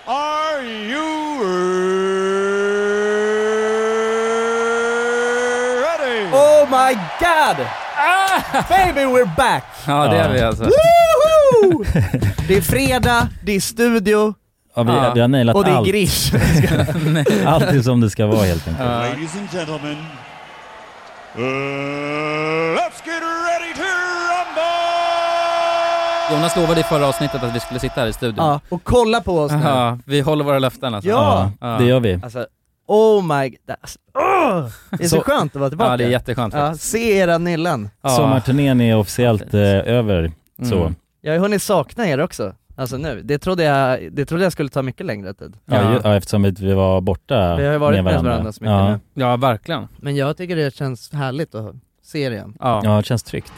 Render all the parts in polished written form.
Are you ready? Oh my god! Baby, we're back! Ja, det är vi alltså. Woohoo! Det är fredag, det är studio. Ja, vi har nailat och det är allt. grish. Allt är som det ska vara helt enkelt. Ladies and gentlemen, let's get ready to rumble! Jonas lovade i förra avsnittet att vi skulle sitta här i studion. Ja, och kolla på oss nu. Ja, vi håller våra löften alltså. Ja. Ja. Det gör vi. Alltså, oh my god. Det är så skönt att vara tillbaka. Ja, det är jätteskönt. Ja, se era nillen. Ja. Sommarturnén är officiellt över. Så. Jag har hunnit sakna er också. Alltså nu, det trodde jag skulle ta mycket längre tid. Ja, eftersom vi var borta. Vi har ju varit med varandra så mycket nu. Ja, verkligen. Men jag tycker det känns härligt att se er igen. Ja. Ja, det känns tryggt.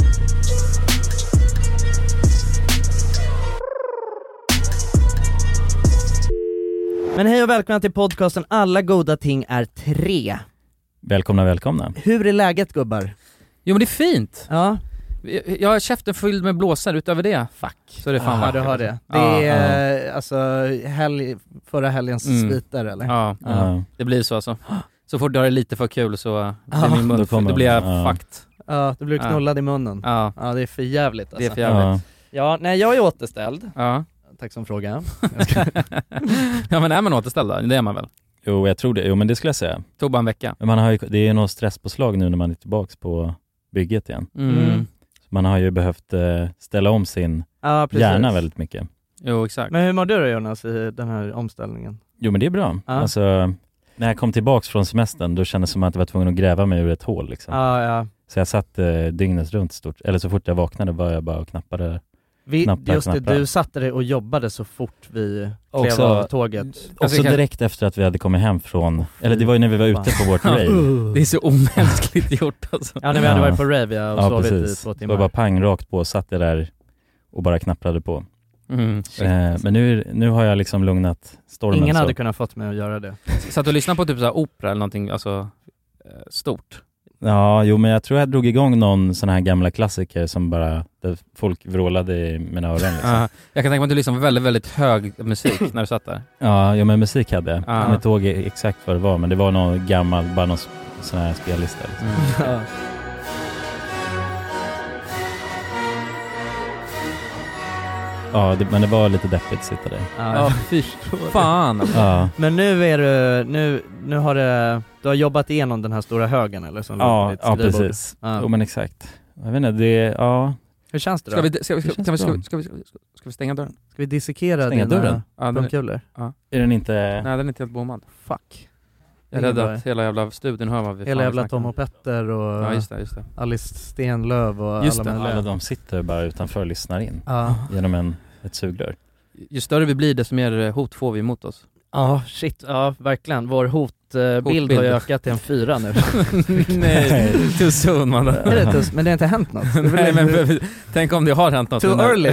Men hej och välkomna till podcasten Alla goda ting är 3. Välkomna. Hur är läget, gubbar? Jo, men det är fint. Ja, Jag har käften fylld med blåsar utöver det. Fuck. Så det är fan ja, vackert. du har det. Det Ja. är alltså förra helgens sviter, eller? Ja, Ja. det blir så alltså. Så fort du har det lite för kul så blir Ja. min mun, då blir jag Ja. fucked. Ja, du blir knullad i munnen. Ja, Ja, det är för jävligt alltså. det är för jävligt. Ja, nej, jag är återställd. Ja. Tack som fråga. Ja, men är man återställd då? Det är man väl? Jo, jag tror det. Jo, men det skulle jag säga. Tog bara en vecka. Men man har ju, det är ju något stresspåslag nu när man är tillbaks på bygget igen. Man har ju behövt ställa om sin Ja, precis. hjärna väldigt mycket. Jo, exakt. Men hur mår du då, Jonas, i den här omställningen? Jo, men det är bra. Ja. Alltså, när jag kom tillbaks från semestern, då kändes det som att jag var tvungen att gräva mig ur ett hål liksom. Ja. Så jag satt dygnet runt stort. Eller så fort jag vaknade var jag bara och knappade. Just det, du satte dig och jobbade så fort vi klev Också- av tåget. Också direkt efter att vi hade kommit hem från, eller det var ju när vi var ute på vårt rave. Det är så omänskligt gjort alltså. Ja, när vi hade varit på rave och sovit i 2 Det timmar. var bara pang rakt på, satt jag där och bara knapprade på. Men nu har jag liksom lugnat stormen. Ingen så. hade kunnat fått mig att göra det. Så att du lyssnar på typ så här opera eller någonting, alltså stort. Ja, jo, men jag tror jag drog igång någon sån här gamla klassiker som bara, där folk vrålade i mina öron liksom. Jag kan tänka mig att du lyssnar på väldigt, väldigt hög musik när du satt där. Ja, jo, men musik hade jag. Ja. Jag kommer inte ihåg exakt vad det var, men det var någon gammal, bara någon sån här spellista liksom. Ja. Ja, men det var lite deppigt att sitta där. Ja, fy fan alltså. Ja, Men nu är du, nu har du har jobbat igenom den här stora högen, eller? Som låg på ditt ja skrivbord. precis. Ja. Jo, men exakt. Jag vet inte, Hur Hur känns det då? Ska vi stänga dörren? Ska vi dissekera Stänga dina dörren? Ja, pungkulor? Är den inte... Nej, den är inte helt bommad. Fuck. Jag är rädd att hela jävla studion hör vad vi Hela fan jävla snackar Tom om. och Petter och Ja, just det. Alice Stenlöf och Just alla det, möjliga. Alla de sitter bara utanför och lyssnar in Ja. genom ett sugrör. Ju större vi blir, desto mer hot får vi mot oss. Ja, shit. Ja, verkligen. Vår hotbild Hotbild. har ju ökat till en 4 nu. Nej, too soon man. Är det too, men det har inte hänt något. Nej, men tänk om det har hänt något. Too early.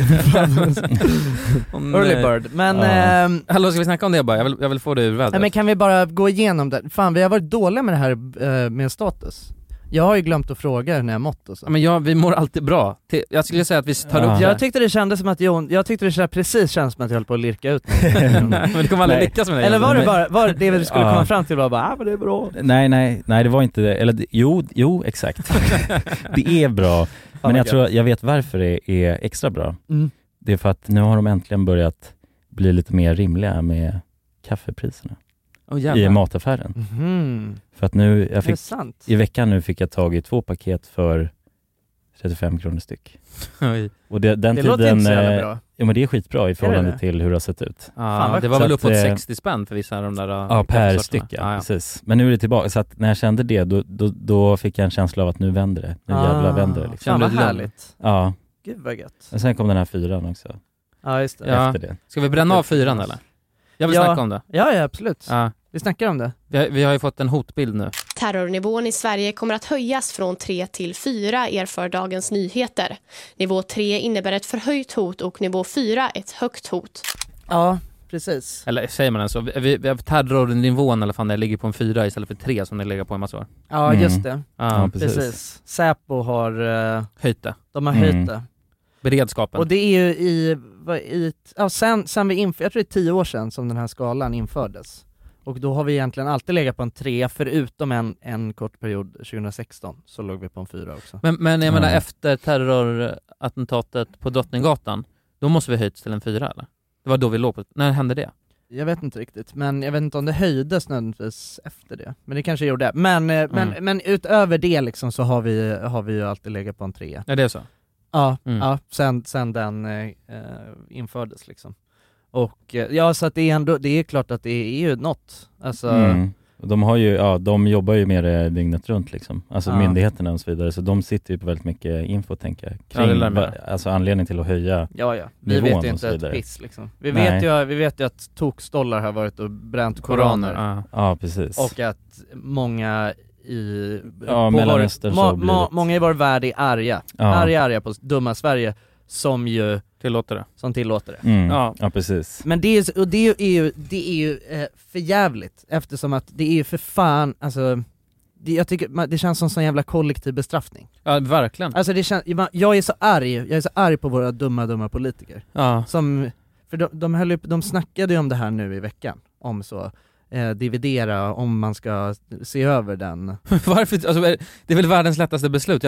Early bird. Men, Hallå, ska vi snacka om det bara? Jag vill få det ur vädret. nej, men kan vi bara gå igenom det? Fan, vi har varit dåliga med det här med status. Jag har ju glömt att fråga när jag mått och så. Ja, men vi mår alltid bra. Jag skulle säga att vi tar upp det. Jag tyckte det kändes som att jag tyckte det precis känns som att jag höll på att lirka ut mig. Men det kommer aldrig lyckas med det. Eller var det bara det vi skulle komma fram till var bara, men det är bra. Nej, det var inte det. Eller jo, exakt. Det är bra. Men jag vet varför det är extra bra. Det är för att nu har de äntligen börjat bli lite mer rimliga med kaffepriserna i mataffären. För att nu, i veckan nu fick jag tag i 2 paket för 35 kronor styck. Och den det tiden, låter inte så jävla bra. Ja, men det är skitbra i förhållande till hur det har sett ut. Ja, det var väl uppåt 60 spänn för vissa av de där. Ja, per styck, precis. Men nu är det tillbaka, så att när jag kände det, då fick jag en känsla av att nu vänder det. Nu jävla vänder det liksom. Fan vad härligt. Ja. Gud vad gött. Och sen kom den här 4:an också. Ja, just det. Ja. Efter det. Ska vi bränna av 4:an eller? Jag vill snacka om det. Ja, absolut. Ja. Vi snackar om det. Vi har ju fått en hotbild nu. Terrornivån i Sverige kommer att höjas från 3 till 4 erför Dagens Nyheter. Nivå 3 innebär ett förhöjt hot och nivå 4 ett högt hot. Ja, precis. Eller säger man alltså, vi har terrornivån eller fan det ligger på en 4 istället för 3 som det ligger på en massa år. Ja, just det. Ja, precis. Säpo har höjt det. De har höjt det. beredskapen. Och det är ju sen vi jag tror det är 10 år sedan som den här skalan infördes. Och då har vi egentligen alltid legat på en 3, förutom en kort period 2016 så låg vi på en 4 också. Men jag menar efter terrorattentatet på Drottninggatan, då måste vi höjts till en 4 eller? Det var då vi låg på. När hände det? Jag vet inte riktigt, men jag vet inte om det höjdes nödvändigtvis efter det. Men det kanske gjorde det. Men utöver det liksom så har vi ju alltid legat på en 3. Ja, det är så? Ja, sen den infördes liksom. Och så att det är klart att det är ju något. Alltså de har ju, de jobbar ju med det dygnet runt liksom. Alltså myndigheterna och så vidare. Så de sitter ju på väldigt mycket info, tänker jag. Kring alltså anledning till att höja vi nivån vet ju inte ett piss liksom. Vi vet ju att tokstollar har varit och bränt koraner. Ja, precis. Och att många i många i vår värld är arga på dumma Sverige som tillåter det. Ja, precis. Men det är ju för jävligt, eftersom att det är ju för fan, alltså jag tycker det känns som sån jävla kollektiv bestraffning. Ja, verkligen. Alltså jag är så arg på våra dumma politiker. Ja. För de snackade ju om det här nu i veckan, om så dividera, om man ska se över den. Varför? Alltså, det är väl världens lättaste beslut.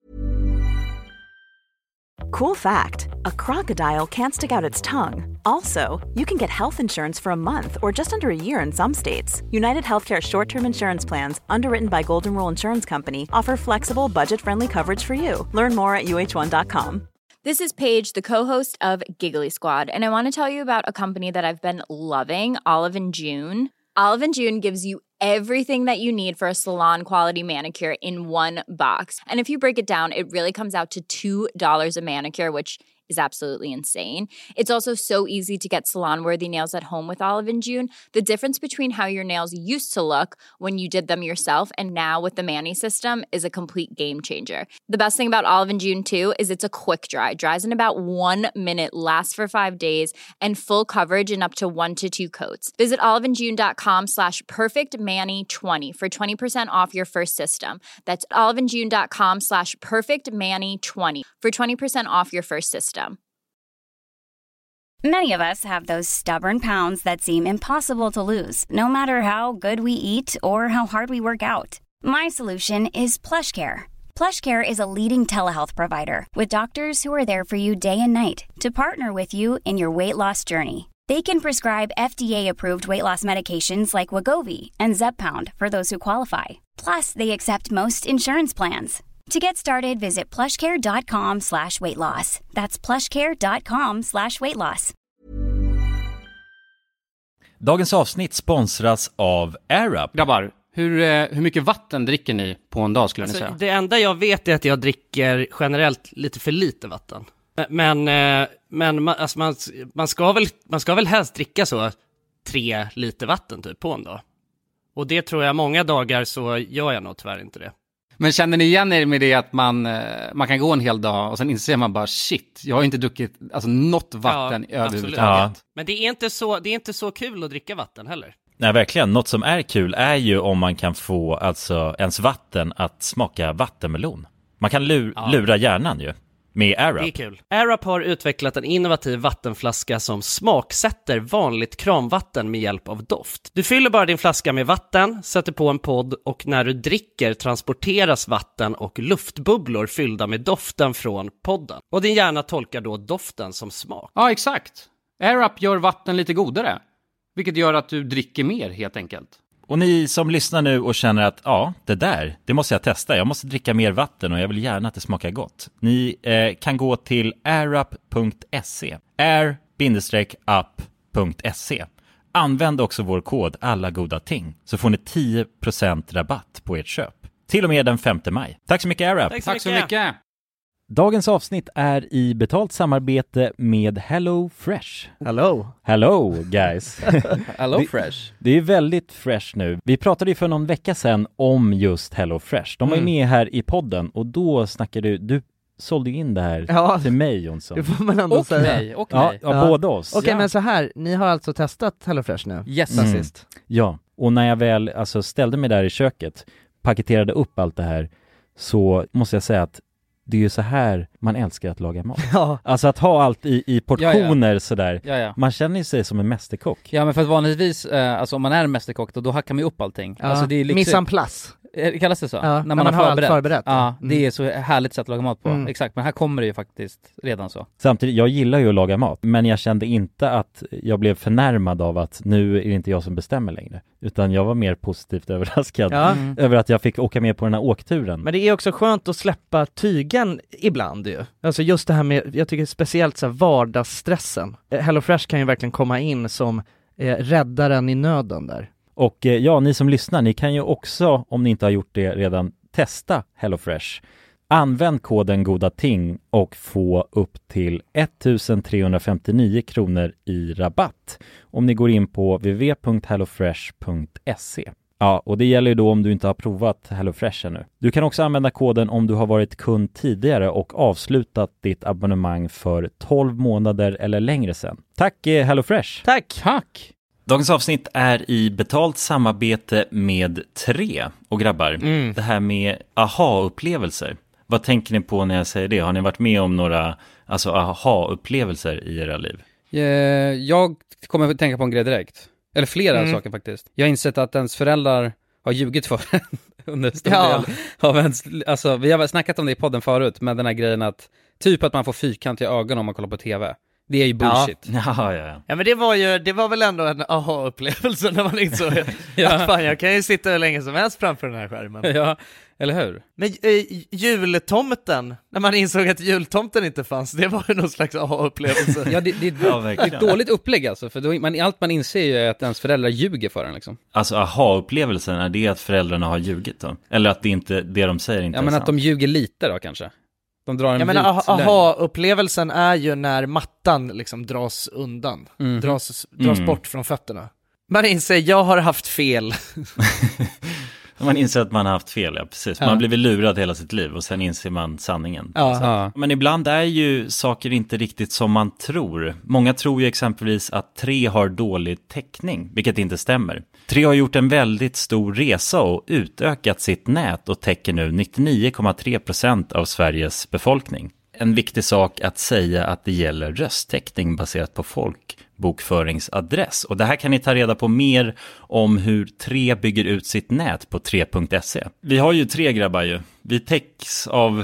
Cool fact, a crocodile can't stick out its tongue. Also, you can get health insurance for a month or just under a year in some states. United Healthcare short-term insurance plans, underwritten by Golden Rule Insurance Company, offer flexible, budget-friendly coverage for you. Learn more at uh1.com. This is Paige, the co-host of Giggly Squad, and I want to tell you about a company that I've been loving, Olive & June. Olive & June gives you everything that you need for a salon-quality manicure in one box. And if you break it down, it really comes out to $2 a manicure, which is absolutely insane. It's also so easy to get salon-worthy nails at home with Olive & June. The difference between how your nails used to look when you did them yourself and now with the Mani system is a complete game changer. The best thing about Olive & June, too, is it's a quick dry. Dries in about 1 minute, lasts for 5 days, and full coverage in up to 1 to 2 coats. Visit oliveandjune.com/perfectmani20 for 20% off your first system. That's oliveandjune.com/perfectmani20 for 20% off your first system. Many of us have those stubborn pounds that seem impossible to lose, no matter how good we eat or how hard we work out. My solution is PlushCare. PlushCare is a leading telehealth provider with doctors who are there for you day and night to partner with you in your weight loss journey. They can prescribe FDA-approved weight loss medications like Wegovy and Zepbound for those who qualify. Plus, they accept most insurance plans. To get started, visit plushcare.com/weightloss. That's plushcare.com/weightloss. Dagens avsnitt sponsras av AirUp. Grabbar, hur mycket vatten dricker ni på en dag skulle ni säga? Det enda jag vet är att jag dricker generellt lite för lite vatten. Men man ska väl helst dricka så 3 liter vatten typ på en dag. Och det tror jag många dagar så gör jag nog tyvärr inte det. Men känner ni igen er med det att man kan gå en hel dag och sen inser man bara shit, jag har inte druckit något vatten överhuvudtaget. Ja. Men det är inte så kul att dricka vatten heller. Nej, verkligen. Något som är kul är ju om man kan få ens vatten att smaka vattenmelon. Man kan lura hjärnan ju med AirUp. Det är kul. AirUp har utvecklat en innovativ vattenflaska som smaksätter vanligt kranvatten med hjälp av doft. Du fyller bara din flaska med vatten, sätter på en podd och när du dricker transporteras vatten och luftbubblor fyllda med doften från podden. Och din hjärna tolkar då doften som smak. Ja, exakt. AirUp gör vatten lite godare, vilket gör att du dricker mer helt enkelt. Och ni som lyssnar nu och känner att det måste jag testa. Jag måste dricka mer vatten och jag vill gärna att det smakar gott. Ni kan gå till airup.se. air-up.se. Använd också vår kod alla goda ting så får ni 10% rabatt på ert köp. Till och med den 5 maj. Tack så mycket AirUp. Tack så mycket. Dagens avsnitt är i betalt samarbete med Hello Fresh. Hello guys. Hello Fresh. Det är väldigt fresh nu. Vi pratade ju för någon vecka sedan om just Hello Fresh. De var ju med här i podden och då snackade du sålde in det här till mig, Jonsson. Det får man ändå säga. Mig. Ja, båda oss. Okej, men så här, ni har alltså testat Hello Fresh nu? Yes. Sist. Ja, och när jag väl ställde mig där i köket, paketerade upp allt det här, så måste jag säga att det är ju så här man älskar att laga mat. Ja. Alltså att ha allt i portioner sådär. Ja. Man känner sig som en mästerkock. Ja, men för att vanligtvis, alltså om man är en mästerkock då hackar man ju upp allting. Ja. Alltså det är liksom, Mise en place. Kallas det så? Ja, när man har förberett. Ja, Mm. det är så härligt sätt att laga mat på. Exakt, men här kommer det ju faktiskt redan så. Samtidigt, jag gillar ju att laga mat, men jag kände inte att jag blev förnärmad av att nu är det inte jag som bestämmer längre. Utan jag var mer positivt överraskad över att jag fick åka med på den här åkturen. Men det är också skönt att släppa tygen ibland ju. Alltså just det här med, jag tycker speciellt så här vardagsstressen. HelloFresh kan ju verkligen komma in som räddaren i nöden där. Och ja, ni som lyssnar, ni kan ju också, om ni inte har gjort det redan, testa HelloFresh. Använd koden GODATING och få upp till 1359 kronor i rabatt om ni går in på www.hellofresh.se. Ja, och det gäller ju då om du inte har provat HelloFresh ännu. Du kan också använda koden om du har varit kund tidigare och avslutat ditt abonnemang för 12 månader eller längre sedan. Tack HelloFresh! Tack! Dagens avsnitt är i betalt samarbete med 3. Och grabbar, det här med aha-upplevelser. Vad tänker ni på när jag säger det? Har ni varit med om några aha-upplevelser i era liv? Jag kommer att tänka på en grej direkt. Eller flera saker faktiskt. Jag har insett att ens föräldrar har ljugit för en under stor del av ens... Alltså, vi har snackat om det i podden förut, med den här grejen att typ att man får fyrkant i ögonen om man kollar på tv. Det är ju bullshit. Ja, men det var väl ändå en aha-upplevelse när man insåg att fan, jag kan ju sitta hur länge som helst framför den här skärmen. Ja, eller hur? Men jultomten, när man insåg att jultomten inte fanns, det var ju någon slags aha-upplevelse. Ja, det är ett dåligt upplägg alltså, för då, allt man inser ju är att ens föräldrar ljuger för en liksom. Alltså aha-upplevelsen, är det att föräldrarna har ljugit då? Eller att det inte, det de säger inte är men sant? att de ljuger lite då kanske. De drar en aha-upplevelsen är ju när mattan liksom dras undan, dras bort från fötterna. Man inser, jag har haft fel. Man inser att man har haft fel, ja precis. Man har blivit lurad hela sitt liv och sen inser man sanningen. Men ibland är ju saker inte riktigt som man tror. Många tror ju exempelvis att 3 har dålig täckning, vilket inte stämmer. 3 har gjort en väldigt stor resa och utökat sitt nät och täcker nu 99,3% av Sveriges befolkning. En viktig sak att säga att det gäller rösttäckning baserat på folkbokföringsadress. Och det här kan ni ta reda på mer om hur 3 bygger ut sitt nät på 3.se. Vi har ju 3 grabbar ju. Vi täcks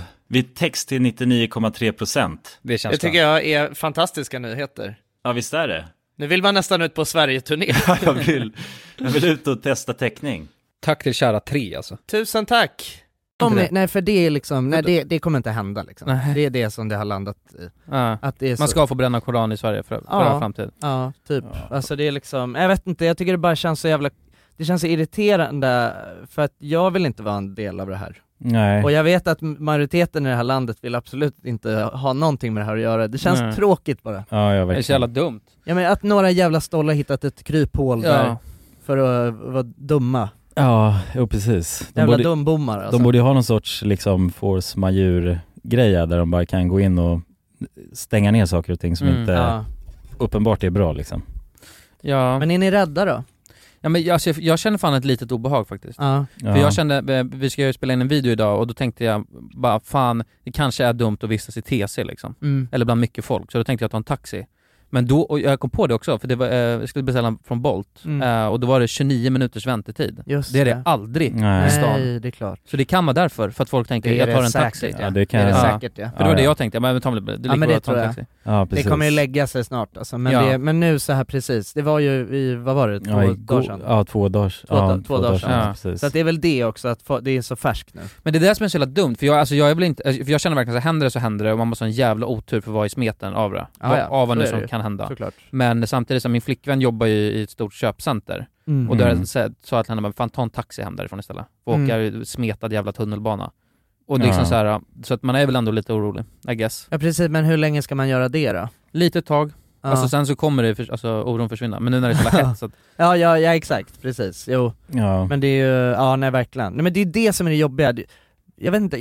till 99,3%. Det tycker jag är fantastiska nyheter. Ja, visst är det. Nu vill man nästan ut på Sverige-turné. jag vill ut och testa täckning. Tack till kära 3 alltså. Tusen tack. Nej, för det är liksom, det kommer inte hända liksom. Det är det som det har landat i. Att det är man ska få bränna koran i Sverige för framtid. Ja, typ. Alltså det är liksom, jag vet inte, jag tycker det bara känns så jävla, det känns så irriterande för att jag vill inte vara en del av det här. Nej. Och jag vet att majoriteten i det här landet vill absolut inte ha någonting med det här att göra. Det känns tråkigt bara. Ja, jag vet. Det är så jävla dumt. Ja, men att några jävla stollar hittat ett kryphål där för att vara dumma. Ja, precis. Jävla dumbommar alltså. De borde ju ha någon sorts liksom force majeure-greja där de bara kan gå in och stänga ner saker och ting som inte uppenbart är bra liksom. Ja. Men är ni rädda då? Ja, men jag känner fan ett litet obehag faktiskt. För jag kände, vi ska ju spela in en video idag och då tänkte jag bara, fan, det kanske är dumt att vistas i TC liksom. Eller bland mycket folk, så då tänkte jag ta en taxi. Men då, och jag kom på det också, för det var, jag skulle beställa från Bolt och då var det 29 minuters väntetid. Just det är det aldrig i stan. Nej, det är klart. Så det kan vara därför, för att folk tänker jag tar en taxi. Ja, det kan är det säkert, För det var det jag tänkte, men det tror jag. Ja, det kommer ju lägga sig snart alltså. Men nu så här precis, det var ju vad var det, 2 dagar sedan? Ja, 2 dagar sedan. Ja. Så att det är väl det också, att det är så färskt nu. Men det är det som är så jävla dumt, för jag är väl inte, för jag känner verkligen så händer det och man måste ha en jävla otur för att vara i smeten av det. Av vad nu som kan hända. Såklart. Men samtidigt som min flickvän jobbar ju i ett stort köpcenter och då sa att henne, fan ta en taxi hem därifrån istället. Och åka smetad jävla tunnelbana. Och det är liksom så här, så att man är väl ändå lite orolig, I guess. Ja precis, men hur länge ska man göra det då? Lite tag. Alltså sen så kommer det oron försvinna. Men nu när det är så hett så att... ja exakt, precis. Jo. Ja. Men det är ju, nej verkligen. Nej, men det är det som är det jobbiga. Jag vet inte,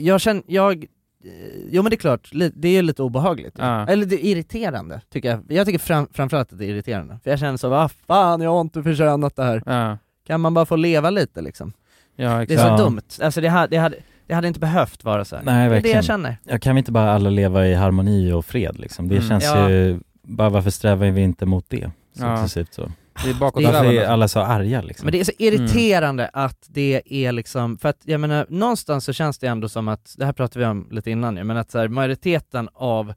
jo men det är klart, det är lite obehagligt. Eller det är irriterande, tycker jag. Jag tycker framförallt att det är irriterande. För jag känner så, vad fan, jag har inte förtjänat det här. Kan man bara få leva lite liksom? Ja, det är så dumt. Alltså det det hade inte behövt vara så här. Nej, verkligen. Det är det jag känner. Jag kan vi inte bara alla leva i harmoni och fred liksom? Det känns ju, bara varför strävar vi inte mot det? Successivt så. Det är bakåt. Varför är alla så arga liksom? Men det är så irriterande att det är liksom, för att jag menar, någonstans så känns det ändå som att, det här pratade vi om lite innan ju, men att så här, majoriteten av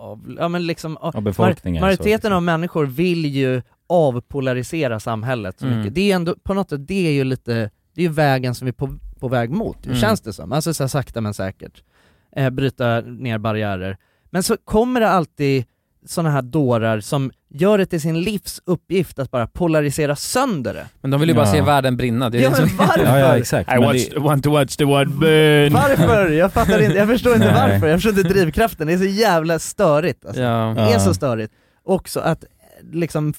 befolkningen, majoriteten av människor vill ju avpolarisera samhället så mycket. Det är ändå, på något sätt, det är ju lite, det är ju vägen som vi är på väg mot, känns det som. Alltså så här, sakta men säkert. Bryta ner barriärer. Men så kommer det alltid såna här dårar som gör det till sin livsuppgift att bara polarisera sönder det. Men de vill ju bara se världen brinna. Det är men varför? Ja, exakt. Want to watch the world burn. Varför? Jag fattar inte, jag förstår inte varför. Jag förstår inte drivkraften, det är så jävla störigt alltså. Det är så störigt. Också att liksom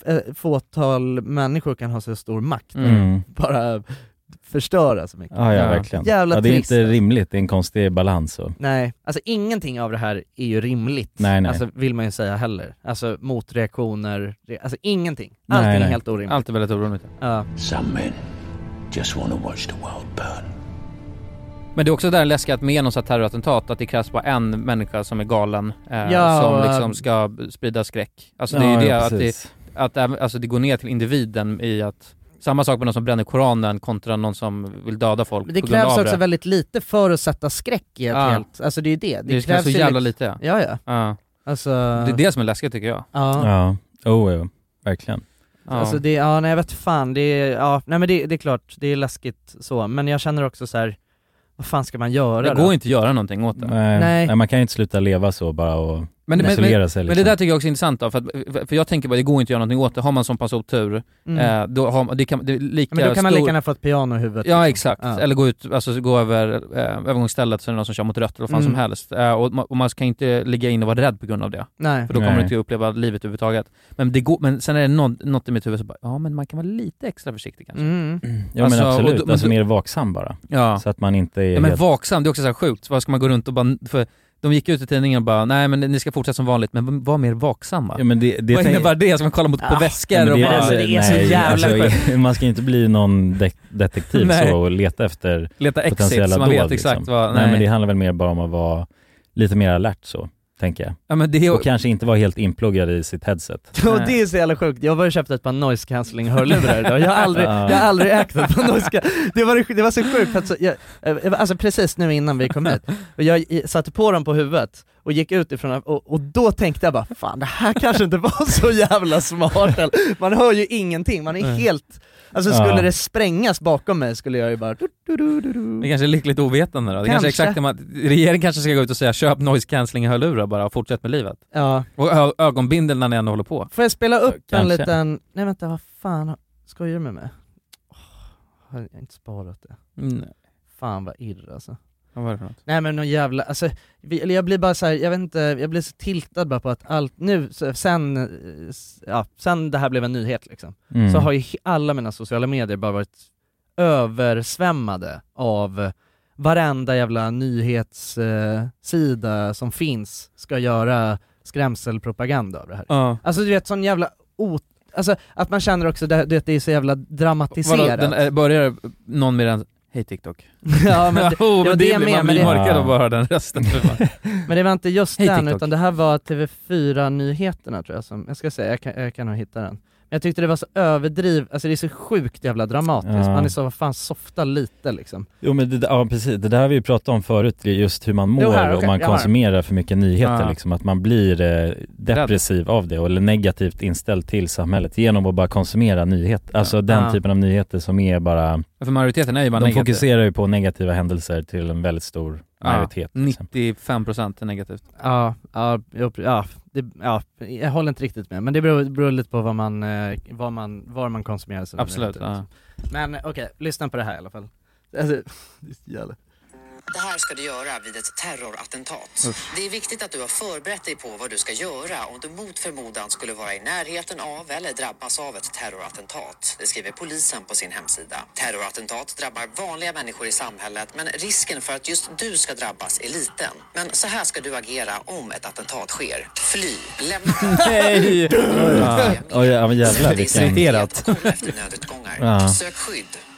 fåtal människor kan ha så stor makt. Bara förstöra så mycket. Ja, verkligen. Jävla det är trist. inte rimligt, det är en konstig balans. Så. Nej, alltså ingenting av det här är ju rimligt. Nej. Alltså vill man ju säga heller. Alltså motreaktioner, alltså ingenting. Allting är helt orimligt. Allt är väldigt orimligt. Ja. Some men just want to watch the world burn. Men det är också där läskigt med någon sån här terrorattentat, att det krävs bara en människa som är galen som liksom ska sprida skräck. Alltså det är ju det att alltså det går ner till individen i att samma sak med någon som bränner Koranen kontra någon som vill döda folk. Men det krävs också väldigt lite för att sätta skräck i ett helt, alltså det är det. Det krävs så jävla lite. Ja. Alltså det är det som är läskigt tycker jag. Ja. Verkligen. Alltså det, nej jag vet fan, det är, nej men det är klart, det är läskigt så, men jag känner också så här, vad fan ska man göra då? Det går inte att göra någonting åt det. Nej, man kan ju inte sluta leva så bara och isolera sig. Liksom. Men det där tycker jag också är intressant då, för jag tänker bara, det går inte att göra någonting åt det. Har man sån pass otur, då har det kan det är lika men då kan man lika gärna få ett piano i huvudet. Ja, liksom. Exakt. Eller gå ut, alltså gå över övergångsstället så är det någon som kör mot rött eller vad fan som helst. Och man ska inte ligga in och vara rädd på grund av det. Nej. För då kommer du inte uppleva livet överhuvudtaget. Men det går, men sen är det något i mitt huvud så bara, men man kan vara lite extra försiktig kanske. Ja, men absolut. Alltså mer vaksam bara. Ja. Så att man inte är men vaksam, det är också så här sjukt. Vad ska man gå runt och bara, för de gick ut i tidningen och bara, nej men ni ska fortsätta som vanligt, men var mer vaksamma. Ja, men det vad innebär det? Ska man kolla på väskor? Och det är så jävla alltså, man ska inte bli någon detektiv så och leta efter potentiella dåd. Vet exakt liksom. Nej, men det handlar väl mer bara om att vara lite mer alert så, tänker jag. Ja, men det och kanske inte vara helt inpluggad i sitt headset. Och det är så jävla sjukt. Jag var ju köpt ett par noise cancelling hörlurar idag. Jag har aldrig ägt ett par noise det var så sjukt att alltså precis nu innan vi kom hit. Och jag satte på dem på huvudet och gick ut ifrån och då tänkte jag bara, fan det här kanske inte var så jävla smart. Man hör ju ingenting. Man är helt, alltså skulle det sprängas bakom mig skulle jag ju bara Det kanske är lyckligt ovetande då. Det kanske är exakt att regeringen kanske ska gå ut och säga köp noise cancelling hörlurar bara och fortsätt med livet. Ja. Och ögonbindel när ni ändå håller på. Får jag spela upp en liten, nej vänta, vad fan skojar du med mig? Har jag inte sparat det? Nej. Fan vad irr alltså. Vad var det för något? Nej men någon jävla, alltså jag blir bara så här, jag vet inte, jag blir så tiltad bara på att allt nu, sen det här blev en nyhet liksom, så har ju alla mina sociala medier bara varit översvämmade av varenda jävla nyhetssida som finns ska göra skrämselpropaganda av det här. Alltså du vet, sån jävla alltså att man känner också det är så jävla dramatiserat. Börjar någon med den hej TikTok. Ja, men det med, man blir mörkad och bara hör den rösten. Men det var inte just den, utan det här var TV4-nyheterna tror jag som, jag ska säga, jag kan nog hitta den. Men jag tyckte det var så överdrivet, alltså det är så sjukt jävla dramatiskt. Man är så, vad fan, softa lite liksom. Jo men precis, det där har vi ju pratat om förut, just hur man mår om man konsumerar för mycket nyheter liksom, att man blir depressiv av det eller negativt inställd till samhället genom att bara konsumera nyheter. Alltså den typen av nyheter som är bara, för majoriteten är ju bara de negativ. Fokuserar ju på negativa händelser till en väldigt stor majoritet. 95% är negativt. Jag håller inte riktigt med, men det beror lite på var man konsumerar sig. Absolut. Men okej, lyssna på det här i alla fall. Alltså, Det här ska du göra vid ett terrorattentat. Det är viktigt att du har förberett dig på vad du ska göra om du mot förmodan skulle vara i närheten av eller drabbas av ett terrorattentat. Det skriver polisen på sin hemsida. Terrorattentat drabbar vanliga människor i samhället, men risken för att just du ska drabbas är liten. Men så här ska du agera om ett attentat sker. Fly, lämna men jävlar, det är säkert, kolla efter nödutgångar. Sök skydd.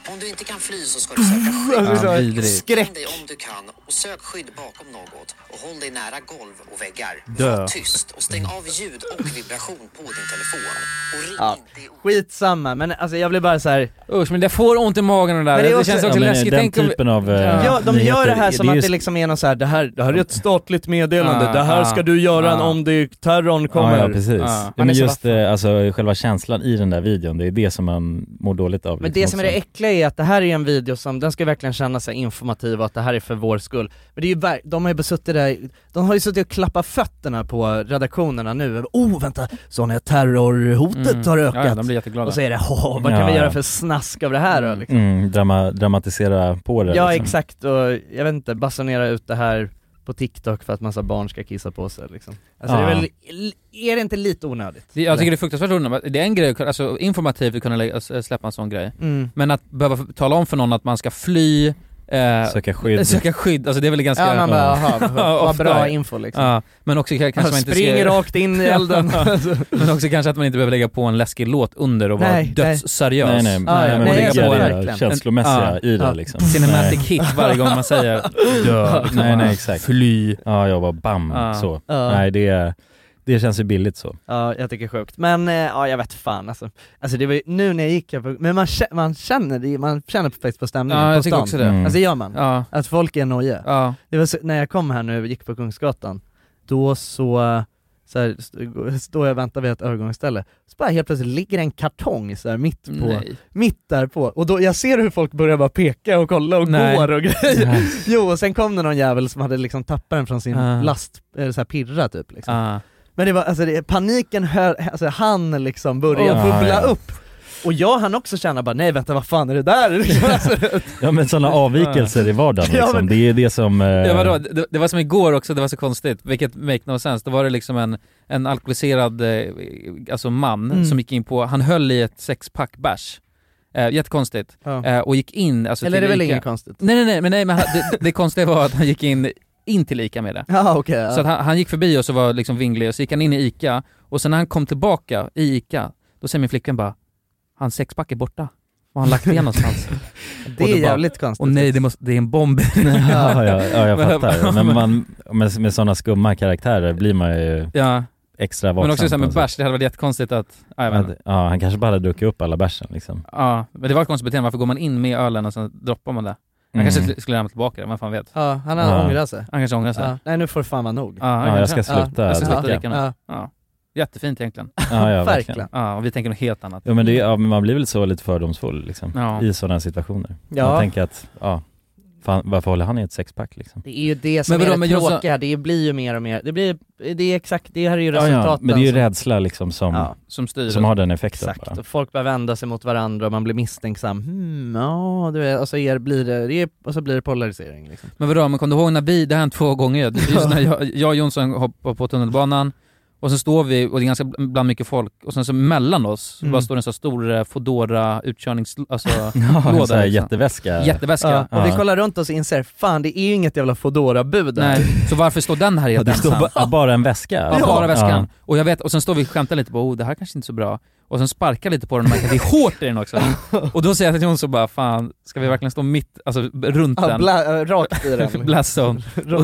Om du inte kan fly så ska du söka skydd. Skräck. Dig om du kan och sök skydd bakom något och håll dig nära golv och väggar. Var tyst och stäng av ljud och vibration på din telefon. Och ring inte. Skitsamma, men alltså jag blir bara så här. Usch, men det får ont i magen och där. Det känns också läskigt. Den typen av de gör det här som att det liksom är något så här, det här är ett statligt meddelande. Det här ska du göra om terrorn kommer. Ja, precis. Men just alltså själva känslan i den där videon, det är det som man mår dåligt av. Men det som är det äckliga är att det här är en video som, den ska verkligen känna sig informativ och att det här är för vår skull. Men det är ju de har ju besuttit där, de har ju suttit och klappat fötterna på redaktionerna nu. Vänta, så när terrorhotet har ökat. Ja, de blir jätteglada. Och så är det, vad kan vi göra för snask av det här då? Liksom? Dramatisera på det. Ja, liksom. exakt, och jag vet inte, basunera ut det här på TikTok för att massa barn ska kissa på sig liksom. Alltså det är väl, är det inte lite onödigt? Jag tycker det är fruktansvärt onödigt. Det är en grej, alltså informativt att kunna släppa en sån grej. Men att behöva tala om för någon att man ska fly, söka skydd, alltså det är väl ganska... Ja, man bara, vad bra info liksom. Ja, men också kanske man inte springer rakt in i elden. Men också kanske att man inte behöver lägga på en läskig låt under och vara dödsseriös. Nej, men lägga det känslomässiga i det liksom. Cinematic hit varje gång man säger död. Nej, exakt. Fly. Ja, jag var bam, så. Nej, det känns ju billigt så. Ja, jag tycker sjukt. Men jag vet fan alltså det var ju, nu när jag gick men man känner det, man känner på stämningen på jag tycker också det. Alltså gör man. Att folk är noja. Det var så, när jag kom här nu och gick på Kungsgatan, då så här, står jag och väntar vid ett övergångsställe, så bara helt plötsligt ligger en kartong så här mitt där på, och då jag ser hur folk börjar bara peka och kolla och går och grejer. Jo, och sen kom det någon jävel som hade liksom tappat den från sin last, så här pirra typ liksom. Men det var, alltså paniken alltså han liksom började bubbla upp. Och jag hann också känna bara, nej vänta, vad fan är det där? Ja, men sådana avvikelser i vardagen liksom. Det är det som... Det var som igår också, det var så konstigt, vilket make no sense. Då var det liksom en alkoholiserad alltså man som gick in på, han höll i ett 6-pack bärs. Jättekonstigt. Och gick in... Alltså, eller är det väl inget konstigt? Nej, men det konstiga var att han gick in till Ica med det. Okay. Så att han gick förbi och så var liksom vinglig, och så gick han in i Ica, och sen när han kom tillbaka i Ica, då säger min flickan bara, hans 6-pack är borta. Och han lagt det någonstans. Det är jävligt konstigt. Och nej, det är en bomb. Ja, jag fattar. Men med sådana skumma karaktärer blir man ju extra vaksam. Men också så här med bärs, det hade varit jättekonstigt att... han kanske bara hade druckit upp alla bärsen liksom. Ja, men det var ett konstigt beteende. Varför går man in med ölen och sen droppar man det? Han kanske skulle lämna tillbaka det, man fan vet. Ja, han har ångrat sig. Han kanske ångrar sig. Nej, nu får det fan vara nog. Jag ska sluta. Jag ska sluta dricka nu. Jättefint egentligen. Ja, verkligen. Ja, och vi tänker något helt annat. Ja, men man blir väl så lite fördomsfull liksom, i sådana situationer. Man tänker att, fan, varför håller han i ett 6-pack liksom? Det är ju det som är det tråkiga, det blir ju mer och mer. Det är exakt, det här är ju resultaten. Men det är ju rädsla liksom som styr, som har den effekten. Exakt, och folk börjar vända sig mot varandra och man blir misstänksam. Du vet, och så blir det polarisering liksom. Men vadå, man kommer ihåg när det här 2 gånger. Det är när jag och Jonsson hoppar på tunnelbanan, och så står vi, och det är ganska bland mycket folk, och sen så mellan oss bara står en så stor Foodora utkörningslåda. Jätteväska. Och vi kollar runt oss och inser, fan det är ju inget jävla Foodora-bud där. Nej, så varför står den här helt ensam? Det står bara en väska. Bara väskan. Och jag vet, och sen står vi och skämtar lite på, det här kanske inte är så bra. Och sen sparkar lite på den och märker att det är hårt i den också. Och då säger jag till Jonsson bara, fan, ska vi verkligen stå mitt, alltså runt den? Rakt i den. Blast zone.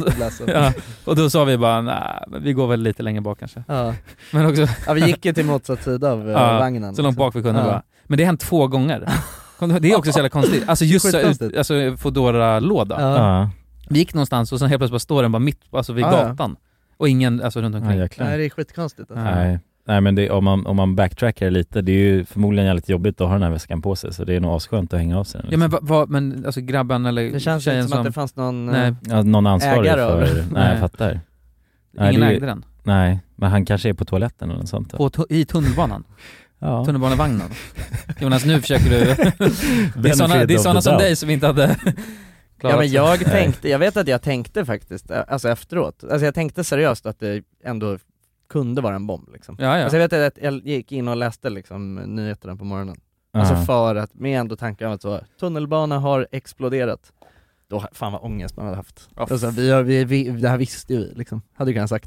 Och då sa vi bara, nej, vi går väl lite längre bak kanske. Men också... vi gick ju till motsatt sida av vagnen. Så långt bak vi kunde bara. Men det har hänt 2 gånger. Det är också så jävla konstigt. Alltså just så, Foodora-låda. Vi gick någonstans och sen helt plötsligt bara står den bara mitt, alltså vid gatan. Och ingen, alltså runt omkring. Nej, det är skitkonstigt. Alltså. Nej, men om man backtrackar lite, det är ju förmodligen jävligt jobbigt att ha den här väskan på sig, så det är nog asskönt att hänga av sig den. Liksom. Ja, men alltså grabben eller det känns tjejen som att det fanns någon någon ansvarig för. Nej, jag fattar. Ingen ägde den. Nej, men han kanske är på toaletten eller något sånt. I tunnelbanan. Tunnelbanevagnen. Jonas, nu försöker du. Det är såna som dig som inte hade. Ja, men jag vet att jag tänkte faktiskt, alltså efteråt. Alltså jag tänkte seriöst att det ändå kunde vara en bomb liksom. Alltså jag vet att jag gick in och läste liksom nyheterna på morgonen. Alltså för att, med ändå tankar om att så, tunnelbana har exploderat. Då fan vad ångest man hade haft. Alltså, det här visste ju vi liksom. Hade ju kunnat sagt något.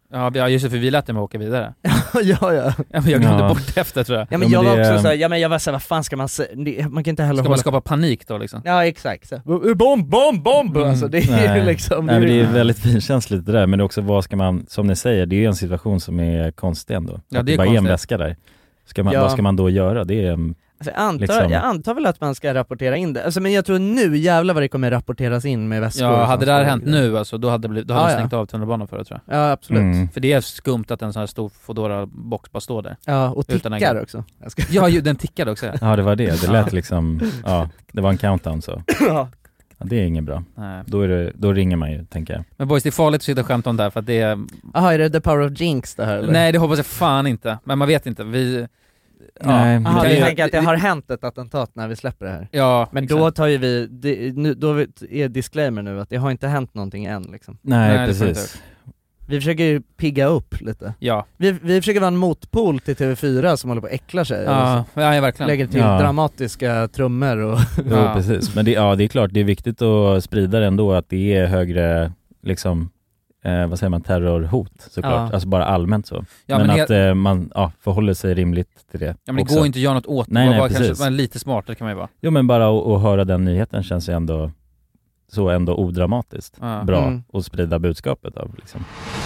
Ja, just det, för vi lät dem åka vidare. ja. Men jag glömde bort efter, tror jag. Ja, men jag var också så här, jag var så här, vad fan ska man säga? Man kan inte heller ska man skapa panik då liksom? Ja, exakt. Bomb! Alltså det är ju liksom... Nej, men det är väldigt finkänsligt det där, men det är också vad ska man, som ni säger, det är ju en situation som är konstig ändå. Ja, det är bara konstigt. en väska där. Vad ska man då göra? Det är alltså, jag antar väl att man ska rapportera in det. Alltså, men jag tror nu jävlar vad det kommer rapporteras in med väskor. Ja, hade det här hänt nu alltså, då hade det stängt av tunnelbanan för det, tror jag. Ja, absolut. För det är skumt att en sån här stor Foodora-box bara står där. Ja, och tickar också. Ja, den tickade också. Ja, det var det. Det lät liksom, det var en countdown så. Ja, det är inget bra. Nej. Då ringer man ju, tänker jag. Men boys, det är farligt att sitta och skämta om det här för att det är... Jaha, är det the power of jinx det här eller? Nej, det hoppas jag fan inte. Men man vet inte, Nej, jag tänker att det har hänt ett attentat när vi släpper det här. Ja, men exakt. då tar ju då är disclaimer nu att det har inte hänt någonting än liksom. Nej precis. Vi försöker ju pigga upp lite. Ja. Vi försöker vara en motpol till TV4 som håller på att äckla sig. Ja, verkligen. Lägger till dramatiska trummor och... Ja, precis. Men det är klart, det är viktigt att sprida det ändå, att det är högre liksom... vad säger man, terrorhot såklart, alltså bara allmänt så. Ja, men att man förhåller sig rimligt till det. Ja, men det går inte att göra något åt det. Nej, kanske lite smartare kan man ju vara. Jo, men bara att höra den nyheten känns ju ändå så odramatiskt bra att sprida budskapet av liksom.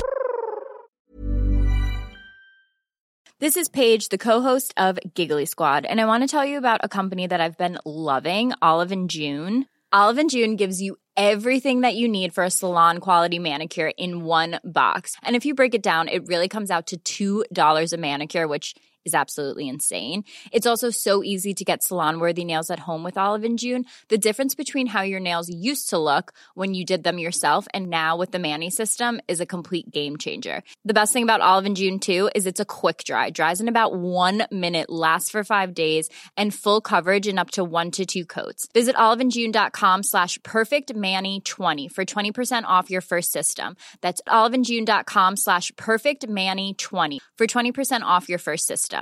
This is Paige, the co-host of Giggly Squad, and I want to tell you about a company that I've been loving, Olive & June. Olive & June gives you everything that you need for a salon-quality manicure in one box. And if you break it down, it really comes out to $2 a manicure, which is absolutely insane. It's also so easy to get salon-worthy nails at home with Olive & June. The difference between how your nails used to look when you did them yourself and now with the Mani system is a complete game changer. The best thing about Olive & June, too, is it's a quick dry. Dries in about 1 minute, lasts for 5 days, and full coverage in up to 1 to 2 coats. Visit oliveandjune.com/perfectmani20 for 20% off your first system. That's oliveandjune.com/perfectmani20 for 20% off your first system.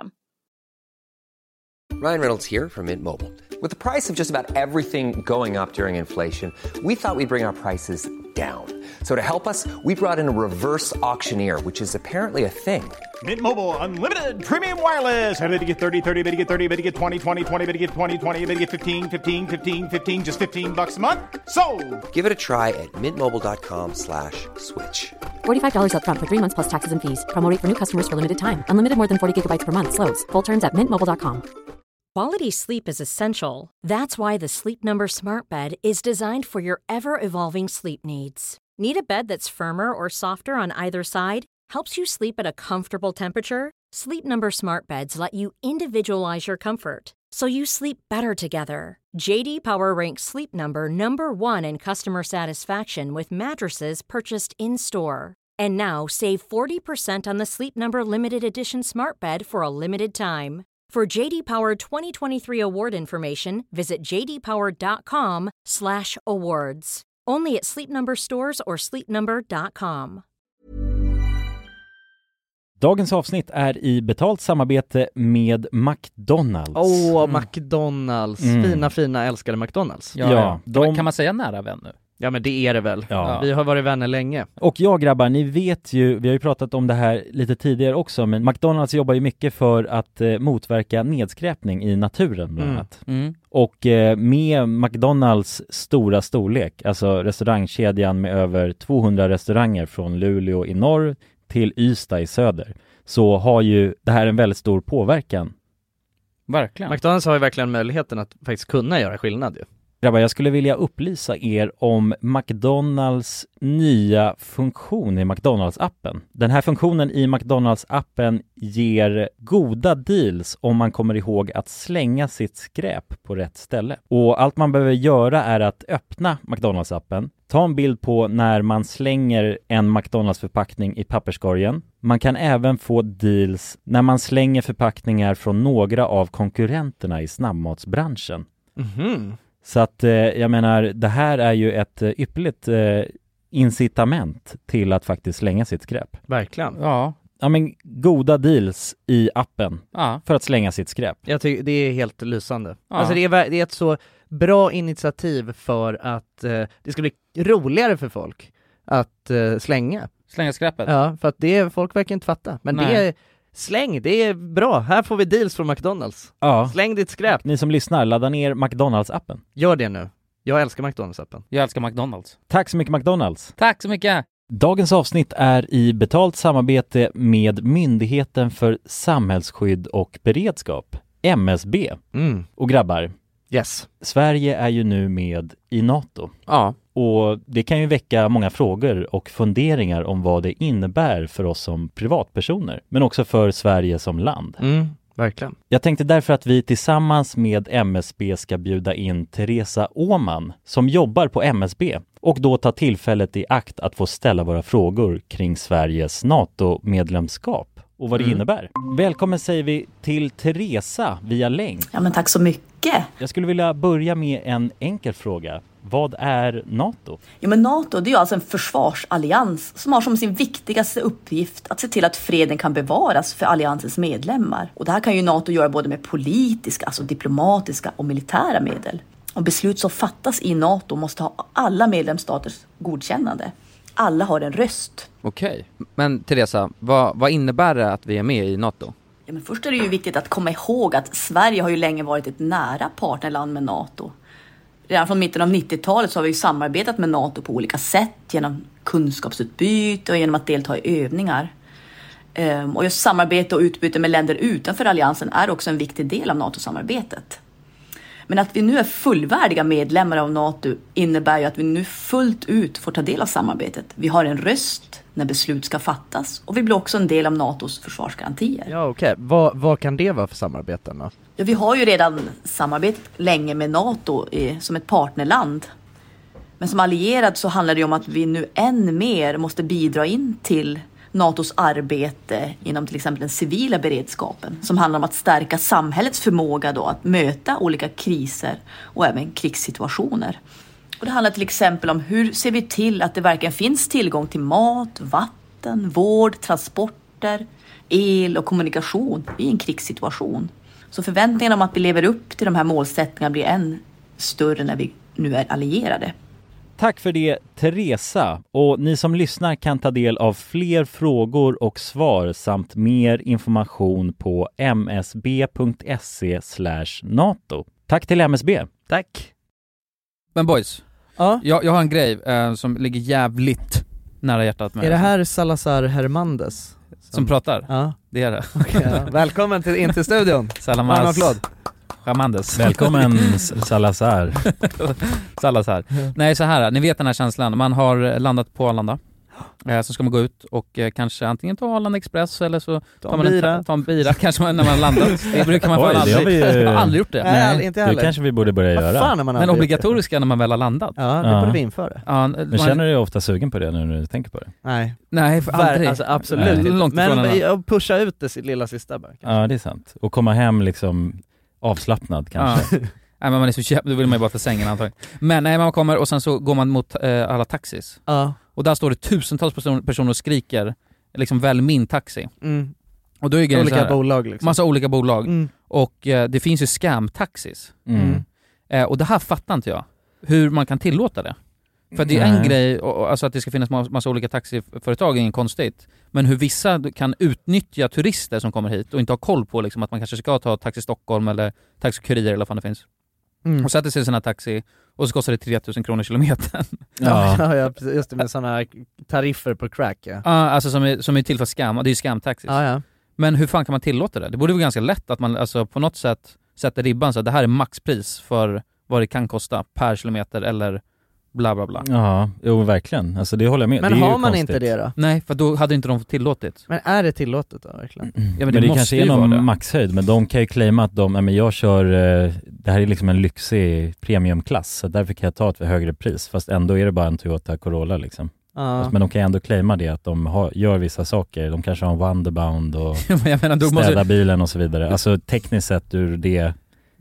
Ryan Reynolds here from Mint Mobile. With the price of just about everything going up during inflation, we thought we'd bring our prices down. So to help us, we brought in a reverse auctioneer, which is apparently a thing. Mint Mobile Unlimited Premium Wireless. How to get 30, 30, how to get 30, how to get 20, 20, 20, how to get 20, 20, how to get 15, 15, 15, 15, just $15 a month? Sold! Give it a try at mintmobile.com/switch. $45 up front for 3 months plus taxes and fees. Promo rate for new customers for limited time. Unlimited more than 40 gigabytes per month. Slows full terms at mintmobile.com. Quality sleep is essential. That's why the Sleep Number Smart Bed is designed for your ever-evolving sleep needs. Need a bed that's firmer or softer on either side? Helps you sleep at a comfortable temperature? Sleep Number Smart Beds let you individualize your comfort, so you sleep better together. JD Power ranks Sleep Number #1 in customer satisfaction with mattresses purchased in-store. And now save 40% on the Sleep Number Limited Edition Smart Bed for a limited time. For JD Power 2023 award information, visit jdpower.com/awards. Only at Sleep Number stores or sleepnumber.com. Dagens avsnitt är i betalt samarbete med McDonalds. McDonalds. Fina, älskade McDonalds. Ja. Kan man säga nära vän nu? Ja, men det är det väl. Ja. Vi har varit vänner länge. Och grabbar, ni vet ju, vi har ju pratat om det här lite tidigare också, men McDonalds jobbar ju mycket för att motverka nedskräpning i naturen bland annat. Och med McDonalds stora storlek, alltså restaurangkedjan med över 200 restauranger från Luleå i norr till Ystad i söder, så har ju det här en väldigt stor påverkan. Verkligen. McDonalds har ju verkligen möjligheten att faktiskt kunna göra skillnad ju. Grabbar, jag skulle vilja upplysa er om McDonalds nya funktion i McDonalds-appen. Den här funktionen i McDonalds-appen ger goda deals om man kommer ihåg att slänga sitt skräp på rätt ställe. Och allt man behöver göra är att öppna McDonalds-appen, ta en bild på när man slänger en McDonalds-förpackning i papperskorgen. Man kan även få deals när man slänger förpackningar från några av konkurrenterna i snabbmatsbranschen. Så att jag menar, det här är ju ett ypperligt incitament till att faktiskt slänga sitt skräp. Verkligen. Ja. Ja, men goda deals i appen för att slänga sitt skräp. Jag tycker det är helt lysande. Alltså det är ett så bra initiativ för att det ska bli roligare för folk att slänga. Slänga skräpet? Ja, för att folk verkar inte fatta. Men släng, det är bra. Här får vi deals från McDonalds. Ja. Släng ditt skräp. Ni som lyssnar, ladda ner McDonalds-appen. Gör det nu. Jag älskar McDonalds-appen. Jag älskar McDonalds. Tack så mycket McDonalds. Tack så mycket. Dagens avsnitt är i betalt samarbete med Myndigheten för samhällsskydd och beredskap, MSB. Och grabbar, yes. Sverige är ju nu med i NATO. Ja. Och det kan ju väcka många frågor och funderingar om vad det innebär för oss som privatpersoner, men också för Sverige som land. Verkligen. Jag tänkte därför att vi tillsammans med MSB ska bjuda in Teresa Åman som jobbar på MSB och då ta tillfället i akt att få ställa våra frågor kring Sveriges NATO-medlemskap och vad det innebär. Välkommen säger vi till Teresa via länk. Ja, men tack så mycket. Jag skulle vilja börja med en enkel fråga. Vad är NATO? Ja, men NATO, det är ju alltså en försvarsallians som har som sin viktigaste uppgift att se till att freden kan bevaras för alliansens medlemmar. Och det här kan ju NATO göra både med politiska, alltså diplomatiska och militära medel. Och beslut som fattas i NATO måste ha alla medlemsstaters godkännande. Alla har en röst. Okej. Men Teresa, vad innebär det att vi är med i NATO? Ja, men först är det ju viktigt att komma ihåg att Sverige har ju länge varit ett nära partnerland med NATO. Redan från mitten av 90-talet så har vi samarbetat med NATO på olika sätt genom kunskapsutbyte och genom att delta i övningar. Och just samarbete och utbyte med länder utanför alliansen är också en viktig del av NATO-samarbetet. Men att vi nu är fullvärdiga medlemmar av NATO innebär ju att vi nu fullt ut får ta del av samarbetet. Vi har en röst när beslut ska fattas och vi blir också en del av NATOs försvarsgarantier. Ja, okej. Vad kan det vara för samarbeten då? Ja, vi har ju redan samarbetat länge med NATO som ett partnerland. Men som allierad så handlar det om att vi nu än mer måste bidra in till NATOs arbete inom till exempel den civila beredskapen som handlar om att stärka samhällets förmåga då att möta olika kriser och även krigssituationer. Och det handlar till exempel om hur ser vi till att det verkligen finns tillgång till mat, vatten, vård, transporter, el och kommunikation i en krigssituation. Så förväntningarna om att vi lever upp till de här målsättningarna blir än större när vi nu är allierade. Tack för det, Teresa. Och ni som lyssnar kan ta del av fler frågor och svar samt mer information på msb.se/NATO. Tack till MSB. Tack. Men boys, jag har en grej som ligger jävligt nära hjärtat med. Är det här Salazar Hernández? Som pratar? Ja. Det är det. Okay, ja. Välkommen in till studion. Salamas Hernández. Välkommen Salazar. Salazar. Nej, så här, ni vet den här känslan. Man har landat på Arlanda. Så ska man gå ut och kanske antingen ta Arlanda Express eller så tar man en bira kanske när man landat. Det brukar man jag har aldrig gjort det. Nej, inte heller. Det kanske vi borde börja göra. Men obligatoriska när man väl har landat. Ja, det borde vi införa. Ja, men känner du ofta sugen på det när du tänker på det? Nej, aldrig. Alltså, absolut. Långt men pusha ut det lilla sista bara. Ja, det är sant. Och komma hem liksom avslappnad kanske. Nej, men man är så då vill man ju bara ta sängen antagligen. Men nej, man kommer och sen så går man mot alla taxis. Och där står det tusentals personer och skriker liksom väl min taxi. Och då är det olika bolag liksom. Massa olika bolag. Och det finns ju scam-taxis. Och det här fattar inte jag. Hur man kan tillåta det. För det är en grej, alltså att det ska finnas massa olika taxiföretag är inget konstigt. Men hur vissa kan utnyttja turister som kommer hit och inte ha koll på liksom, att man kanske ska ta Taxi Stockholm eller Taxi Kurier eller vad fan det finns. Och sätter sig i sån här taxi och så kostar det 3000 kronor kilometern. Ja, just det, med såna tariffer på crack. Ja, alltså som är till för scam, det är ju scam-taxis. Ja. Men hur fan kan man tillåta det? Det borde vara ganska lätt att man alltså, på något sätt sätter ribban så att det här är maxpris för vad det kan kosta per kilometer eller bla bla bla. Ja, jo verkligen. Alltså det håller jag med. Men det är har ju man konstigt. inte det då? Nej, för då hade inte de tillåtit. Men är det tillåtet då verkligen? Ja, men det kanske är någon maxhöjd, men de kan ju claima att men jag kör, det här är liksom en lyxig premiumklass, så därför kan jag ta ett högre pris, fast ändå är det bara en Toyota Corolla liksom. Alltså, men de kan ju ändå claima det att de gör vissa saker. De kanske har en Wonderbound och städa bilen och så vidare. Alltså tekniskt sett ur det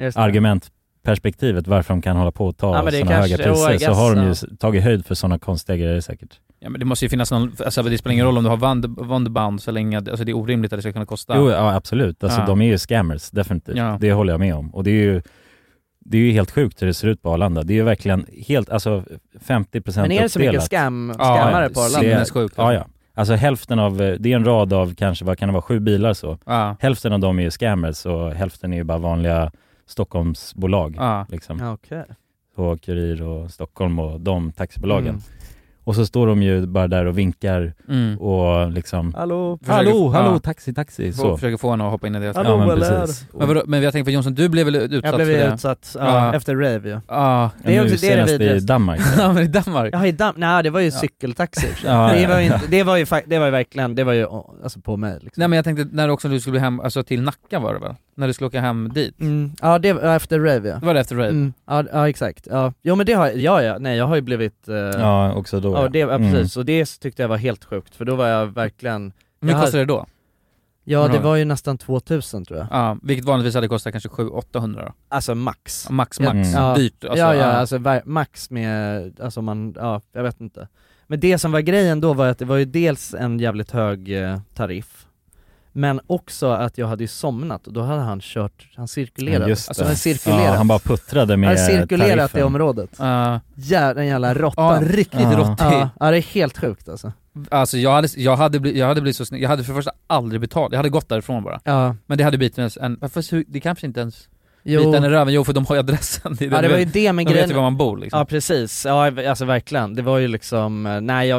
argumentperspektivet varför de kan hålla på och ta sådana höga priser, så har de ju tagit höjd för sådana konstiga grejer säkert. Ja, men det måste ju finnas någon, alltså det spelar ingen roll om du har Wonderbound så länge, alltså det är orimligt att det ska kunna kosta. Jo, ja absolut. Alltså de är ju scammers, definitivt. Ja. Det håller jag med om. Och det är ju helt sjukt hur det ser ut på Arlanda. Det är ju verkligen helt, alltså 50% uppdelat. Men är det så mycket scammare på Arlanda? Det är sjukt. Ja. Alltså hälften av, det är en rad av kanske, vad kan det vara, 7 bilar så. Hälften av dem är ju scammers och hälften är ju bara vanliga Stockholmsbolag. Liksom. Okay. Så Kurir och Stockholm och de taxibolagen. Och så står de ju bara där och vinkar och liksom hallå, taxi så. Försöker få honom att hoppa in i det. Hallå, men precis. Men jag tänker på Jonsson, du blev väl utsatt jag blev för det? Utsatt efter rave, det är också senast i Danmark. Ja, men i Danmark. Ja, nej, det var ju cykeltaxi. Det var ju verkligen, det var ju alltså på mig liksom. Nej, men jag tänkte när också du skulle bli hem, alltså till Nacka var det väl? När du skulle åka hem dit. Ja, det var efter rave, ja. Var det efter rave? Ja, exakt. Ja. Jo, men det har jag har ju blivit ja, också då. Ja, precis. Och det tyckte jag var helt sjukt, för då var jag verkligen... Hur kostade det då? Ja, det var ju nästan 2000 tror jag. Ja, vilket vanligtvis hade kostat kanske 700-800 då. Alltså max. Max. Dyrt. Alltså, alltså max med, alltså jag vet inte. Men det som var grejen då var att det var ju dels en jävligt hög tariff. Men också att jag hade ju somnat och då hade han cirkulerat. Alltså han cirkulerat. Han bara puttrade med tariffen. Han cirkulerat i området. En jävla råtta. Ja, riktigt råttig. Ja, det är helt sjukt alltså. Alltså jag hade blivit så snygg. Jag hade för första aldrig betalt. Jag hade gått därifrån bara. Ja. Men det hade bitit det kanske inte ens biten i röven. Jo, för de har ju adressen. Det var ju det med grejen. De vet ju var man bor liksom. Ja, precis. Ja, alltså verkligen. Det var ju liksom, nej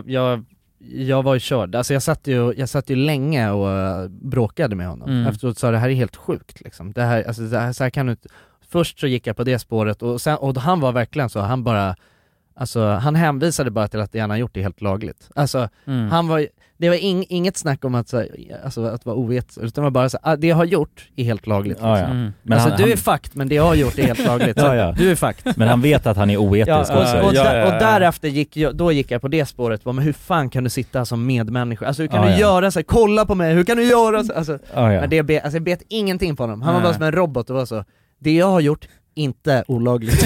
jag var ju körd. Alltså jag satt ju länge och bråkade med honom. Efteråt sa det här är helt sjukt liksom. Det här, så här kan du inte. Först så gick jag på det spåret och han var verkligen så, han bara, alltså han hänvisade bara till att det han har gjort är helt lagligt. Alltså det var inget snack om att vara ovet, utan det var bara så det jag har gjort är helt lagligt. Liksom. Men alltså du är fakt, men det jag har gjort är helt lagligt. Du är fakt. Men han vet att han är oetisk också. Och därefter gick jag på det spåret. Men hur fan kan du sitta som medmänniska? Alltså hur kan du göra så här? Kolla på mig, hur kan du göra så? Alltså, men jag bet ingenting på honom. Han var bara som en robot och var så. Det jag har gjort inte olagligt.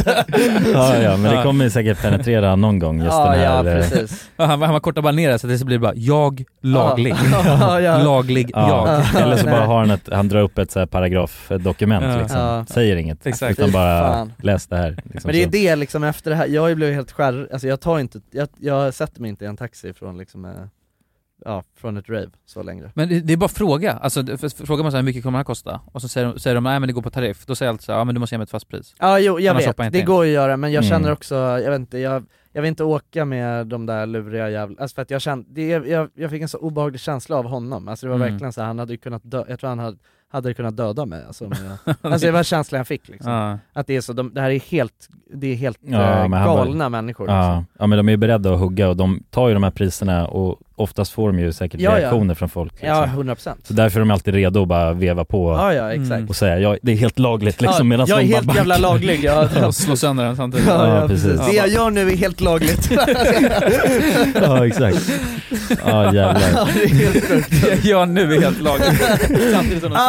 Men det kommer säkert penetrera någon gång just den här. Ja, precis. Han var korta bara ner det, så det blir bara jag laglig. Laglig jag. Eller så bara har han drar upp ett så här paragrafdokument liksom. Säger inget. Exakt. Utan bara läs det här liksom. Men det är det liksom efter det här. Jag har ju blivit helt alltså jag sätter mig inte i en taxi från liksom från ett rave så längre. Men det är bara fråga. Alltså frågar man så här, hur mycket kommer det här kosta? Och så säger de nej men det går på tariff. Då säger jag alltså men du måste ge mig ett fast pris. Ja, jo, jag vet. Det går ju att göra, men jag känner också, jag vet inte, jag vill inte åka med de där luriga jävla, alltså för att jag kände jag fick en så obehaglig känsla av honom. Alltså det var verkligen så här, han hade ju kunnat jag tror han hade kunnat döda mig alltså det var känslan jag fick liksom. Att det är så det här är helt galna människor liksom. Ja, men de är ju beredda att hugga och de tar ju de här priserna och oftast får de ju säkert reaktioner från folk liksom. Ja, 100%. Så därför är de alltid redo att bara veva på exakt. och säga det är helt lagligt liksom, jag är helt jävla laglig. Och slå sönder den samtidigt. Ja, precis. Det jag gör nu är helt lagligt. Ja, exakt. Ja, jävlar. Det är helt sjukt. Jag gör nu är helt lagligt. Samtidigt som de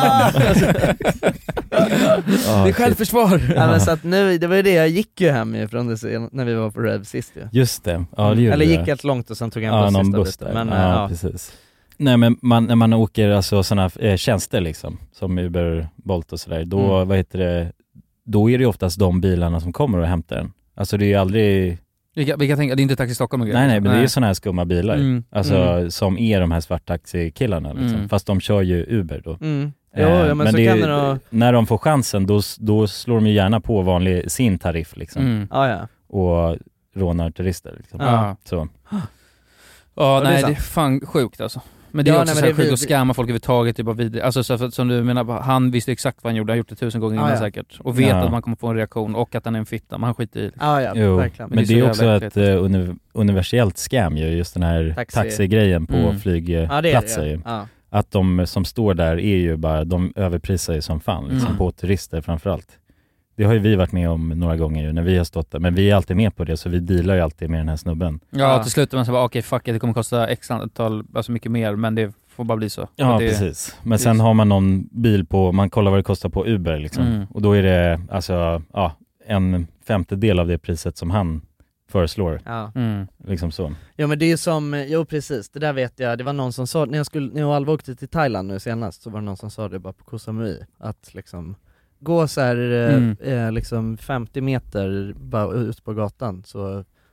det är självförsvar. Men så att nu, det var ju det, jag gick ju hem ifrån det när vi var på Rev sist ju. Just det. Ja, det eller gick helt långt och sen tog jag en buss sista biten. Men precis. Nej, men när man åker alltså såna tjänster liksom, som Uber, Bolt och sådär, då då är det ju oftast de bilarna som kommer och hämtar den. Alltså det är ju aldrig... Vilka tänka, det är inte Taxi Stockholm och grejer. Nej, men det är ju såna här skumma bilar. Alltså som är de här svarttaxikillarna liksom. Fast de kör ju Uber då. Men så kan när de får chansen då slår de ju gärna på sin tariff liksom. Och rånar turister liksom. Så. Nej, det är fan sjukt alltså. Men det är också så här sjukt att skamma folk överhuvudtaget typ av vidare. Alltså så för, som du menar, han visste exakt vad han gjorde. Han har gjort det 1000 gånger innan säkert. Och vet att man kommer få en reaktion och att han är en fitta. Man skiter i det. Jo, verkligen. Men det är också ett universellt scam ju, just den här taxigrejen på flygplatser. Att de som står där är ju bara, de överprisar ju som fan liksom, på turister framförallt. Det har ju vi varit med om några gånger ju, när vi har stått där. Men vi är alltid med på det, så vi dealar ju alltid med den här snubben. Ja, till slut man säger okej, fuck it, det kommer kosta x antal, alltså mycket mer, men det får bara bli så. Ja, precis. Men sen har man någon bil på, man kollar vad det kostar på Uber liksom. Och då är det alltså, en femtedel av det priset som han föreslår. Liksom så. Ja, men det är ju som, precis, det där vet jag, det var någon som sa, när jag och Alva åkte till Thailand nu senast, så var det någon som sa det bara på Koh Samui, att liksom gå så här liksom 50 meter bara ut på gatan, så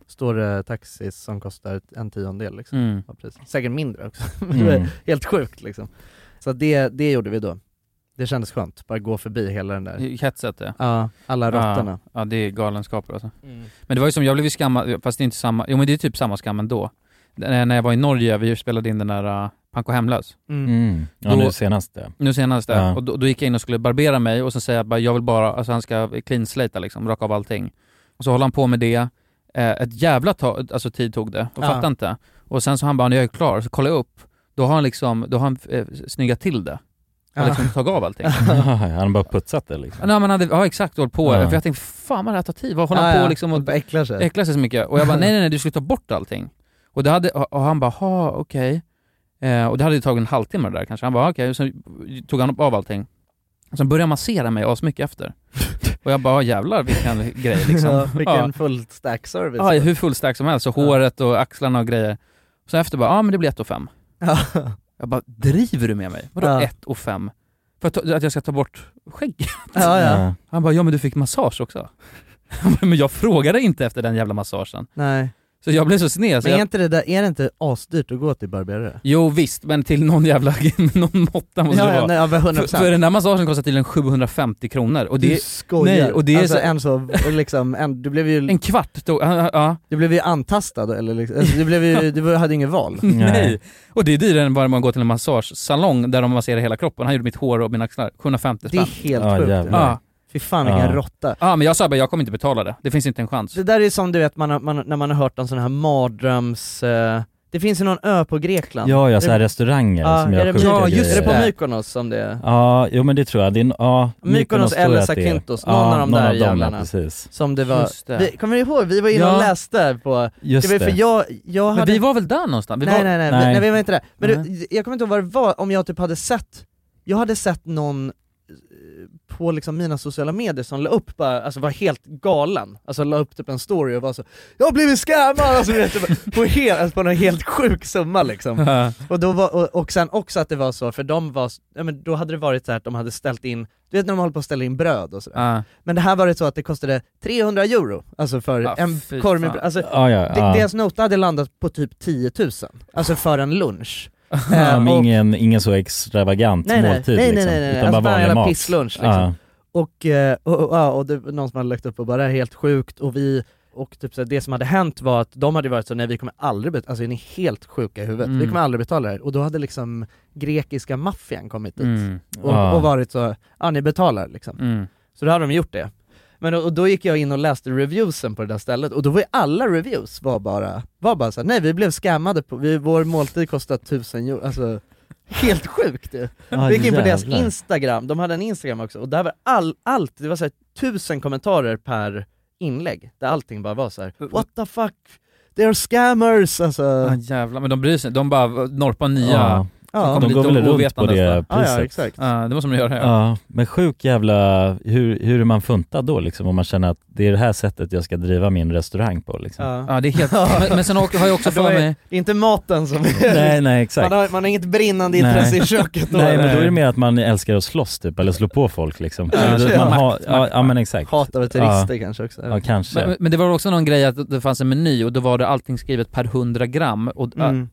står det taxis som kostar 1/10 liksom. Säkert mindre också. Helt sjukt liksom. Så det gjorde vi då. Det kändes skönt, bara gå förbi hela den där hetset. Ja, alla rotterna. Ja, det är galenskaper alltså. Men det var ju som, jag blev ju skammad, fast det är inte samma. Jo, men det är typ samma skam ändå. När jag var i Norge, vi spelade in den där Panko Hemlös. Ja, nu senast. Ja. Och då gick jag in och skulle barbera mig och så säger jag bara, jag vill bara, alltså han ska clean slata liksom, raka av allting. Och så håller han på med det. Ett jävla tid tog det, och fattar inte. Och sen så han bara, när jag är klar, så kollar jag upp. Då har han snyggat till det. Han liksom tagit av allting. Han bara putsat det liksom. Ja, men exakt, hållit på. För jag tänkte, fan vad det här tar tid. Vad håller han på liksom och äcklar sig så mycket. Och jag bara, nej, du ska ta bort allting. Och han bara, okej. Och det hade ju tagit en halvtimme där kanske. Han bara, okej. Och så tog han av allting. Och sen började han massera mig så mycket efter. Och jag bara, jävlar vilken grej liksom. Vilken full stack service. Ja, hur full stack som helst. Så håret och axlarna och grejer. Och så efter bara, men det blir 1,5. Jag bara, driver du med mig? Vadå 1,5? För att jag ska ta bort skägget? Ja. Han bara, men du fick massage också. Men jag frågade inte efter den jävla massagen. Nej. Så jag blev så sned. Men är det inte asdyrt att gå till barberare? Jo visst, men till någon jävla någon måtta måste det vara. Nej, 100%. För den där massagen kostar till 750 kronor. Och det, du skojar. Nej, och det är alltså, du blev ju... En kvart då, Du blev ju antastad, eller liksom, du hade ingen val. Nej. Och det är dyrare än bara man går till en massagesalong där de masserar hela kroppen. Han gjorde mitt hår och mina axlar. 750 spänn. Det är helt sjukt. Fy fan vilken råtta. Ja, men jag sa bara, jag kommer inte betala det. Det finns inte en chans. Det där är som du vet, när man har hört om sån här mardröms... Det finns ju någon ö på Grekland. Ja, så här restauranger som jag skjuter. Ja, just det. Är det på Mykonos som det är? Ja, jo men det tror jag. Det är, Mykonos eller Zakynthos, någon av de där jävlarna. Precis. Som det var. Kommer ni ihåg? Vi var inne och läste på... Just det. För jag hade... Men vi var väl där någonstans? Nej, vi var inte där. Men jag kommer inte ihåg vad det var, om jag typ hade sett... Jag hade sett någon på liksom mina sociala medier som la upp bara, alltså var helt galen, alltså la upp typ en story och var så, jag har blivit scammad, alltså på någon helt sjuk summa liksom. Och då var, och sen också att det var så, för de var, men då hade det varit så här att de hade ställt in, du vet när de håller på att ställa in bröd och sådär. Men det här var det så att det kostade 300 euro, alltså för en korv med bröd, alltså deras nota hade landat på typ 10 000, alltså för en lunch. Men ingen så extravagant måltid liksom, utan alltså bara vanlig mat. Pisslunch liksom. Och det var någon som hade lagt upp och bara, det är helt sjukt, och typ så det som hade hänt var att de hade varit så, nej vi kommer aldrig alltså är ni helt sjuka i huvudet, vi kommer aldrig betala det. Och då hade liksom grekiska maffian kommit dit och varit så, ni betalar liksom. Så då hade de gjort det. Men och då gick jag in och läste reviewsen på det där stället, och då var ju alla reviews var bara så här, nej vi blev scammade på, vår måltid kostade 1000 euro, alltså helt sjukt det. Vi gick in på deras Instagram, de hade en Instagram också, och där var allt, det var så här 1000 kommentarer per inlägg, där allting bara var så här: what the fuck, they're scammers, alltså. Jävlar, men de bryr sig, de bara norpar nya. De går väl runt på det priset. Ja, exakt. Det måste man göra. Ja, men sjuk jävla, hur är man funtad då liksom, om man känner att det är det här sättet jag ska driva min restaurang på liksom. Ja, det är helt... men sen har jag också för mig... Det är inte maten som Nej, exakt. Man har inget brinnande intresse i köket då. Nej, men då är det mer att man älskar att slåss typ, eller slå på folk liksom. Ja, men exakt. Hatar turister kanske också. Ja, kanske. Men det var också någon grej att det fanns en meny, och då var det allting skrivet per 100 gram. Och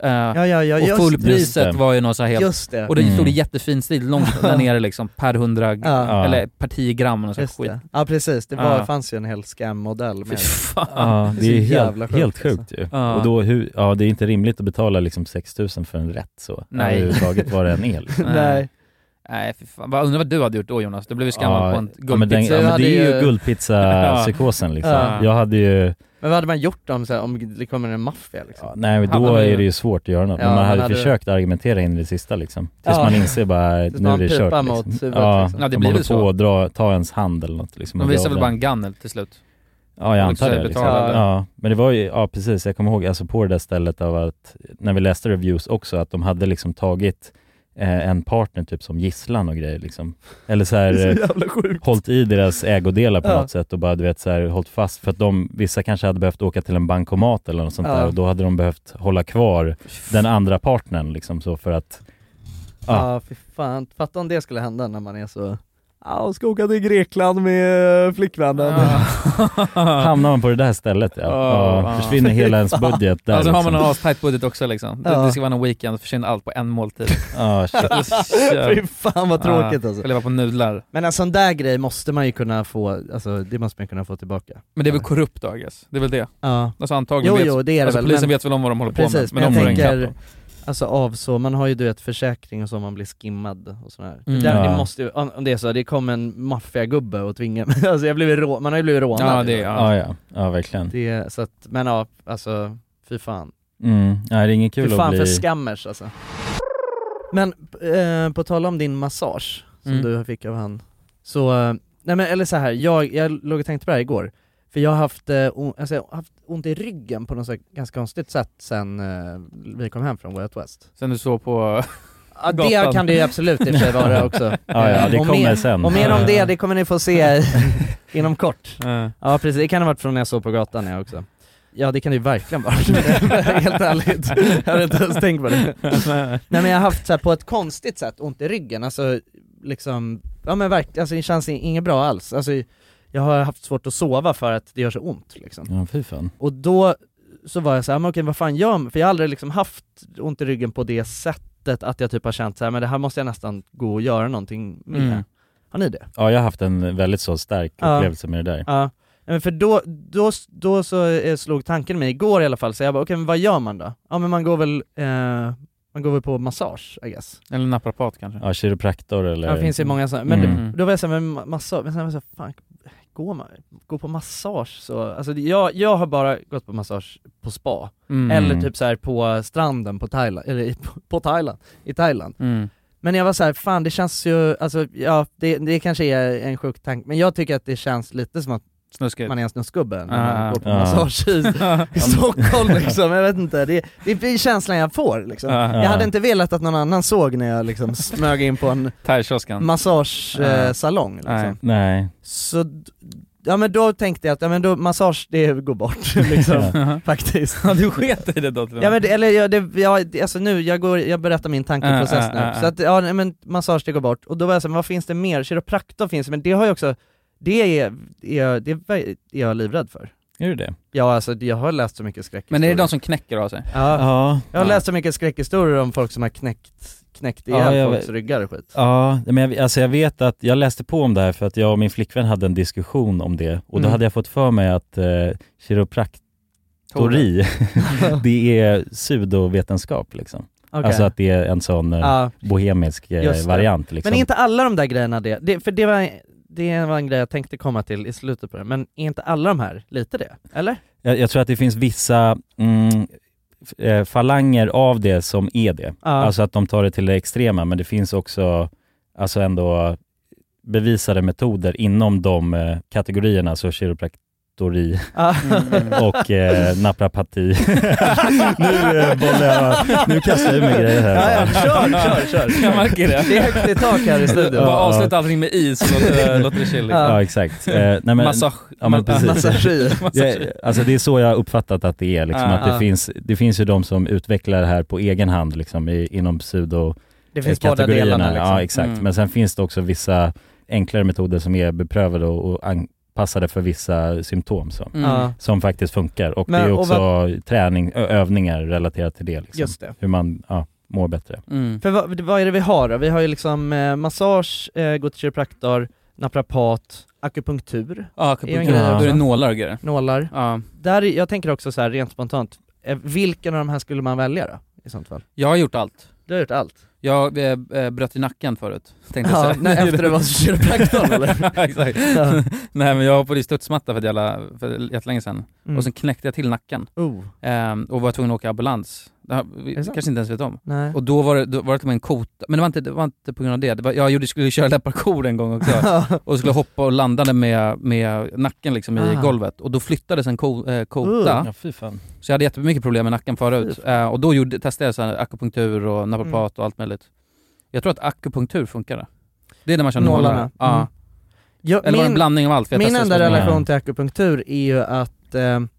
och fullpriset var ju något så helt... Just det. Och det stod det jättefin stil långt där nere liksom, per 100 eller per 10 gram och så skit. Ja precis, det fanns ju en hel scam-modell med. Det är helt sjukt ju. Och då det är inte rimligt att betala liksom 6 000 för en rätt så. Nej. Överhuvudtaget var det en el. Nej, fy fan. Undrar vad du hade gjort då, Jonas. Du blev ju skammad på en guldpizza. Men det är ju guldpizza-psykosen liksom. Jag hade ju... Men vad hade man gjort om det kommer en maffia liksom? Nej, men då är det ju svårt att göra något. Men man hade försökt argumentera in i det sista liksom. Tills man inser bara, nu är det kört liksom. Liksom. Det blir väl så. Ta ens hand eller något liksom. De visar väl bara en gunnel till slut. Ja, jag antar det liksom. Men det var ju, precis, jag kommer ihåg alltså på det där stället av att när vi läste reviews också, att de hade liksom tagit en partner typ som gisslan och grejer liksom. Eller så här hållit i deras ägodelar på något sätt och bara, du vet, så här hållit fast, för att vissa kanske hade behövt åka till en bankomat eller något sånt där, och då hade de behövt hålla kvar den andra partnern liksom, så för att fy fan, fatta om det skulle hända när man är så. jag ska åka till Grekland med flickvännen. Hamnar man på det där stället, försvinner hela ens budget där. Alltså har man en astajt budget också liksom. Det ska vara en weekend, försvinner allt på en måltid. Fy fan vad tråkigt alltså. Ska leva på nudlar. Men en sån där grej måste man ju kunna få, alltså det måste man kunna få tillbaka. Men det är väl korrupt då, I guess. Det är väl det. Ja. Alltså antagligen jo, det är det alltså, väl. Polisen vet väl om vad de håller på med. Men jag tänker, alltså man har ju försäkring och så, man blir skimmad och sådär. Det måste ju, om det är så, det kom en maffiagubbe och tvingade mig. Alltså man har ju blivit rånad. Ja, verkligen. Det, så att, men alltså, fy fan. Det är inget kul fy fan att bli... för skammers alltså. Men på tal om din massage som du fick av han. Så, nej men eller så här, jag låg och tänkte på det här igår. För jag har haft ont i ryggen på något så ganska konstigt sätt sen vi kom hem från Way Out West. Sen du såg på gatan. Det kan det ju absolut i och för sig vara också. Ja, det kommer sen. Och mer om det kommer ni få se inom kort. Ja, precis. Det kan ha varit från när jag såg på gatan också. Ja, det kan det ju verkligen vara. Helt ärligt. Jag hade inte ens tänkt på det. Nej, men jag har haft så här, på ett konstigt sätt ont i ryggen. Alltså, liksom, ja men verkligen, alltså, det känns inget bra alls. Alltså, jag har haft svårt att sova för att det gör så ont liksom. Ja, fy fan. Och då så var jag så här, men okej, vad fan gör jag? För jag har aldrig liksom haft ont i ryggen på det sättet att jag typ har känt så här, men det här måste jag nästan gå och göra någonting med. Har ni det? Ja, jag har haft en väldigt så stark upplevelse med det där. Ja. Men för då så slog tanken mig igår i alla fall, så jag bara, okej, men vad gör man då? Ja, men man går väl på massage, I guess. Eller naprapat kanske. Ja, kiropraktor eller... Ja, det finns ju många sådana. Men då var jag såhär, men massage, men sen var jag såhär, fan, gå på massage så, alltså jag har bara gått på massage på spa eller typ så här på stranden på Thailand, eller i Thailand. Men jag var så här, fan det känns ju, alltså ja, det kanske är en sjuk tanke, men jag tycker att det känns lite som att man är en snuskgubbe när man går på massage i Stockholm liksom. Jag vet inte, det är känslan jag får liksom. Jag hade inte velat att någon annan såg när jag liksom smög in på en massagesalong liksom. Nej. Så ja, men då tänkte jag att men massage det går bort liksom, faktiskt. Ja, du sket i det då. Ja, men alltså nu jag berättar min tankeprocess nu. Så att men massage det går bort. Och då var jag så här, men vad finns det mer? Kiropraktor finns, men det har ju också det är jag livrädd för. Är du det? Ja, alltså jag har läst så mycket skräckhistorier. Men är det de som knäcker av sig? Ja. Jag har läst så mycket skräckhistorier om folk som har knäckt ihjäl folks ryggar och skit. Ja, men jag vet att jag läste på om det här för att jag och min flickvän hade en diskussion om det. Och då hade jag fått för mig att kiropraktori det är pseudovetenskap liksom. Okay. Alltså att det är en sån bohemisk variant liksom. Men är inte alla de där grejerna det? För det var en grej jag tänkte komma till i slutet på det. Men är inte alla de här lite det? Eller? Jag tror att det finns vissa falanger av det som är det. Alltså att de tar det till det extrema. Men det finns också alltså ändå bevisade metoder inom de kategorierna. Så kiropraktori och naprapati. Nu kastar jag med grejer här. Kör. Jag märker det. Det är högt i tak här i studion. Bara avsluta allting med is och låter det chill. Ja, exakt. Massage. Ja, men precis. Alltså det är så jag har uppfattat att det är liksom, att det finns ju de som utvecklar det här på egen hand liksom, inom pseudo det finns båda delarna liksom. Ja, exakt. Men sen finns det också vissa enklare metoder som är beprövade och passade för vissa symptom som faktiskt funkar. Och det är också träning, övningar relaterat till det. Liksom. Just det. Hur man mår bättre. För vad är det vi har då? Vi har ju liksom massage, gå till kiropraktor, naprapat, akupunktur. Ja, akupunktur. Då är det nålar och grejer. Nålar. Ja. Där, jag tänker också så här rent spontant, vilken av de här skulle man välja då? I sånt fall? Jag har gjort allt. Du har gjort allt? Jag bröt i nacken förut, tänkte jag säga. Efter det var kiropraktorn eller? Exakt. Nej, men jag hoppade i studsmatta för jättelänge sedan. Och sen knäckte jag till nacken. Och var tvungen att åka ambulans. Kanske inte ens vet om. Nej. Och då var det med en kota. Men det var inte på grund av det. Jag skulle köra läpparkor en gång också. Och skulle hoppa och landade med nacken liksom i golvet. Och då flyttades en kota. Ja, fy fan. Så jag hade jättemycket problem med nacken förut. Och då testade jag så här akupunktur och naprapat och allt möjligt. Jag tror att akupunktur funkar. Det är när man kör nålarna. Ja. Eller var en blandning av allt. Min enda relation till akupunktur är ju att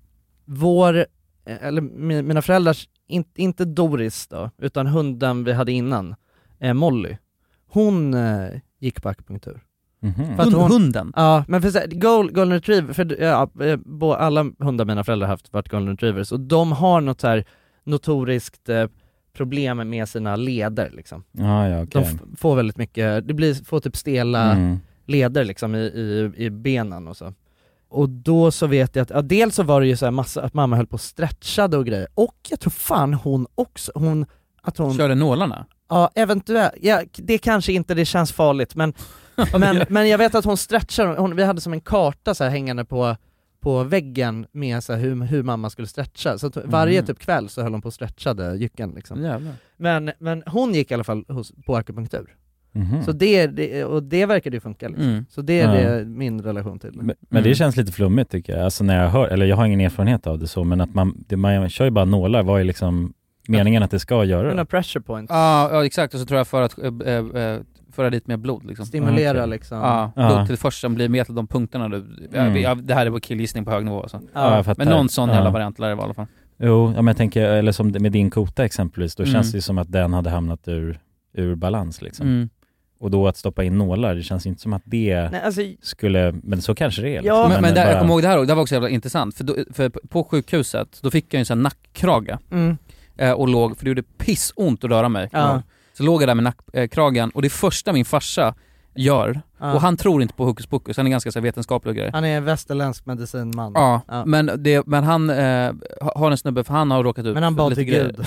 mina föräldrars, inte Doris då, utan hunden vi hade innan, Molly, hon gick på akupunktur. Mm-hmm. För att hunden? Ja, men för så här, golden retriever, för alla hundar mina föräldrar har varit golden retrievers, och de har något så här notoriskt problem med sina leder liksom. Okay. De får väldigt mycket, får typ stela leder liksom i benen och så. Och då så vet jag att dels så var det ju så här massa att mamma höll på och stretchade och grejer, och jag tror fan hon körde nålarna. Ja, eventuellt. Ja, det kanske inte, det känns farligt, men jag vet att hon stretchar. Vi hade som en karta så här hängande på väggen med så här hur mamma skulle stretcha. Så att varje typ kväll så höll hon på och stretchade jycken liksom. Men hon gick i alla fall på akupunktur. Så det verkade ju funka liksom. Så det är det min relation till. Men det känns lite flummigt tycker jag. Alltså när jag hör, eller jag har ingen erfarenhet av det så, men att man kör ju bara nålar, vad är liksom meningen att det ska göra? Några pressure points. Ja, exakt. Och så tror jag för att föra dit mer blod liksom. Stimulera liksom. Blod till först som blir med till de punkterna. Det här är på killgissning på hög nivå så. Men någon sån jävla variant lär det var i alla fall. Jo, men jag tänker, eller som med din kota exempelvis, då känns det ju som att den hade hamnat ur balans liksom. Och då att stoppa in nålar, det känns inte som att det skulle, men så kanske det är. Liksom. Ja, men där, jag kommer ihåg det här var också jävla intressant. För på sjukhuset, då fick jag en sån här nackkrage. Och låg, för det gjorde pissont att röra mig. Så låg jag där med nackkragen, och det första min farsa gör, och han tror inte på hokus pokus, han är ganska så vetenskaplig och grejer. Han är en västerländsk medicinman. Men han har en snubbe, för han har råkat ut. Men han bad till Gud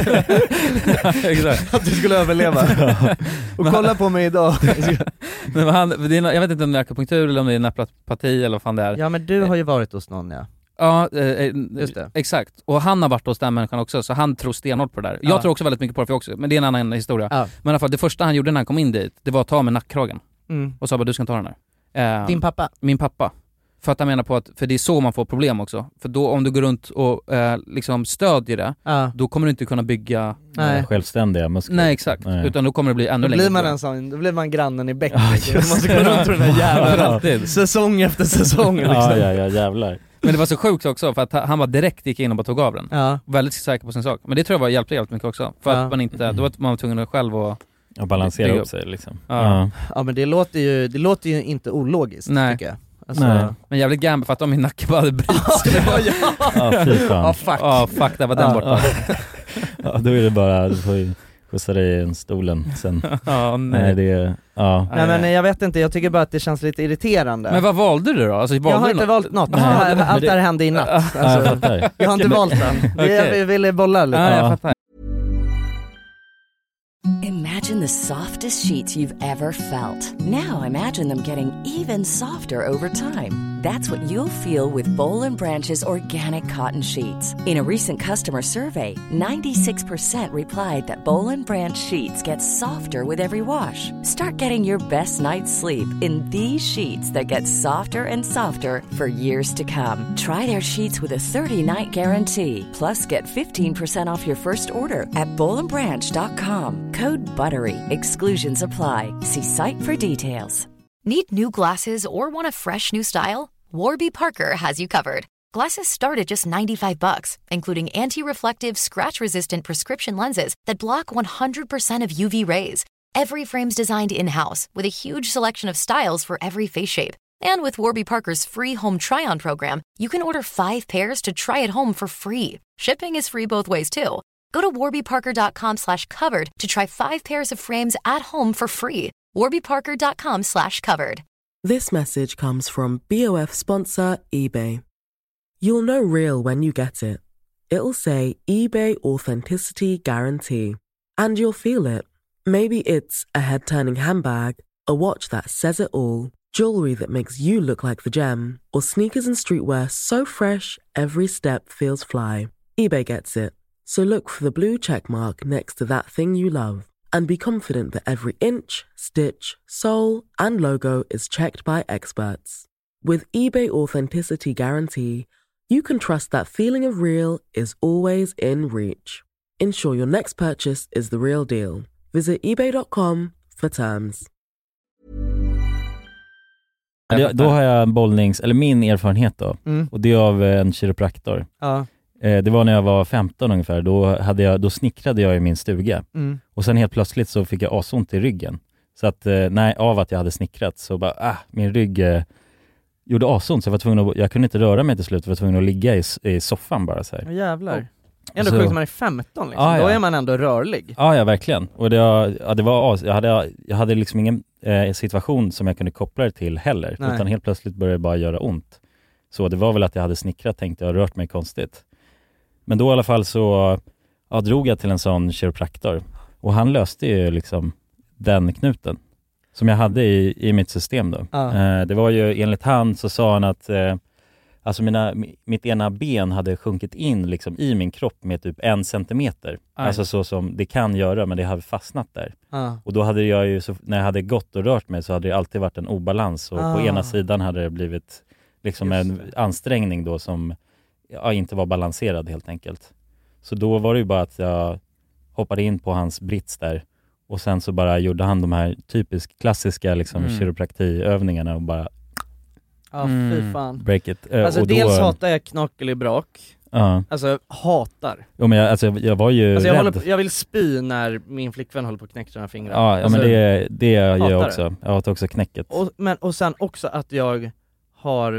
att du skulle överleva. Och kolla på mig idag. Men jag vet inte om det är akupunktur eller om det är naprapati eller vad fan det är. Ja, men du har ju varit hos någon, Ja, just det. Exakt. Och han har varit hos den människan också, så han tror stenhårt på det där. Jag tror också väldigt mycket på det också, men det är en annan historia. Men i alla fall, det första han gjorde när han kom in dit, det var att ta med nackkragen. Och sa bara, du ska ta den här. Din pappa? Min pappa. För att han menar på att, för det är så man får problem också. För då om du går runt och liksom stödjer det, då kommer du inte kunna bygga självständiga muskler. Nej, exakt. Utan då kommer det bli ännu längre. Då blir man grannen i bäcken. Man måste gå runt med den här jävla säsong efter säsong. Liksom. Ja, jävlar. Men det var så sjukt också, för att han var direkt gick in och bara tog av den. Väldigt säker på sin sak. Men det tror jag hjälpte jävligt mycket också. För att man inte, då var man tvungen att själv och balansera upp sig liksom. Ja, men det låter ju inte ologiskt, tycker jag. Alltså, men jävligt gammal för att om min nacke bara hade bryts. Fuck, där var den borta. Då är det bara, du får ju skjutsa dig i en stolen sen. Nej, men jag vet inte, jag tycker bara att det känns lite irriterande. Men vad valde du då? Alltså, jag har inte valt något. Allt det här hände i natt. Alltså, jag har inte valt den. Jag ville bolla lite. Jag fattar. Imagine the softest sheets you've ever felt. Now imagine them getting even softer over time. That's what you'll feel with Boll & Branch's organic cotton sheets. In a recent customer survey, 96% replied that Boll & Branch sheets get softer with every wash. Start getting your best night's sleep in these sheets that get softer and softer for years to come. Try their sheets with a 30-night guarantee. Plus, get 15% off your first order at bollandbranch.com. Code BUTTERY. Exclusions apply. See site for details. Need new glasses or want a fresh new style? Warby Parker has you covered. Glasses start at just $95, including anti-reflective, scratch-resistant prescription lenses that block 100% of UV rays. Every frame's designed in-house with a huge selection of styles for every face shape. And with Warby Parker's free home try-on program, you can order 5 pairs to try at home for free. Shipping is free both ways, too. Go to warbyparker.com/covered to try 5 pairs of frames at home for free. warbyparker.com/covered. This message comes from BOF sponsor eBay. You'll know real when you get it. It'll say eBay Authenticity Guarantee. And you'll feel it. Maybe it's a head-turning handbag, a watch that says it all, jewelry that makes you look like the gem, or sneakers and streetwear so fresh every step feels fly. eBay gets it. So look for the blue check mark next to that thing you love. And be confident that every inch, stitch, sole, and logo is checked by experts. With eBay Authenticity Guarantee, you can trust that feeling of real is always in reach. Ensure your next purchase is the real deal. Visit ebay.com for terms. Då har jag en eller min erfarenhet då. Och det är av en kiropraktor. Det var när jag var 15 ungefär. Då snickrade jag i min stuga. Och sen helt plötsligt så fick jag asont i ryggen. Så att av att jag hade snickrat så bara, min rygg gjorde asont, så jag kunde inte röra mig till slut. Jag var tvungen att ligga i soffan bara så här. Jävlar. Ändå sjukt när man är 15 liksom. Då är man ändå rörlig. Ja, verkligen. Och jag hade liksom ingen situation som jag kunde koppla det till heller. Nej. Utan helt plötsligt började det bara göra ont. Så det var väl att jag hade snickrat, tänkte jag, rört mig konstigt. Men då i alla fall så drog jag till en sån kiropraktor. Och han löste ju liksom den knuten som jag hade i mitt system då. Det var ju, enligt han så sa han att alltså mitt ena ben hade sjunkit in liksom i min kropp med typ 1 centimeter. Alltså så som det kan göra, men det hade fastnat där. Och då hade jag ju, när jag hade gått och rört mig så hade det alltid varit en obalans. Och på ena sidan hade det blivit liksom en ansträngning då som inte var balanserad helt enkelt. Så då var det ju bara att jag hoppade in på hans brits där. Och sen så bara gjorde han de här typiskt klassiska liksom kiropraktiövningarna och bara fy fan. Break it. Alltså och dels hatar jag knackelibrak. Alltså hatar. Jo, men jag var ju rädd. Jag vill spy när min flickvän håller på att knäcka sina fingrar. Ja, alltså, men det gör jag också. Jag hatar också knäcket. Och sen också att jag har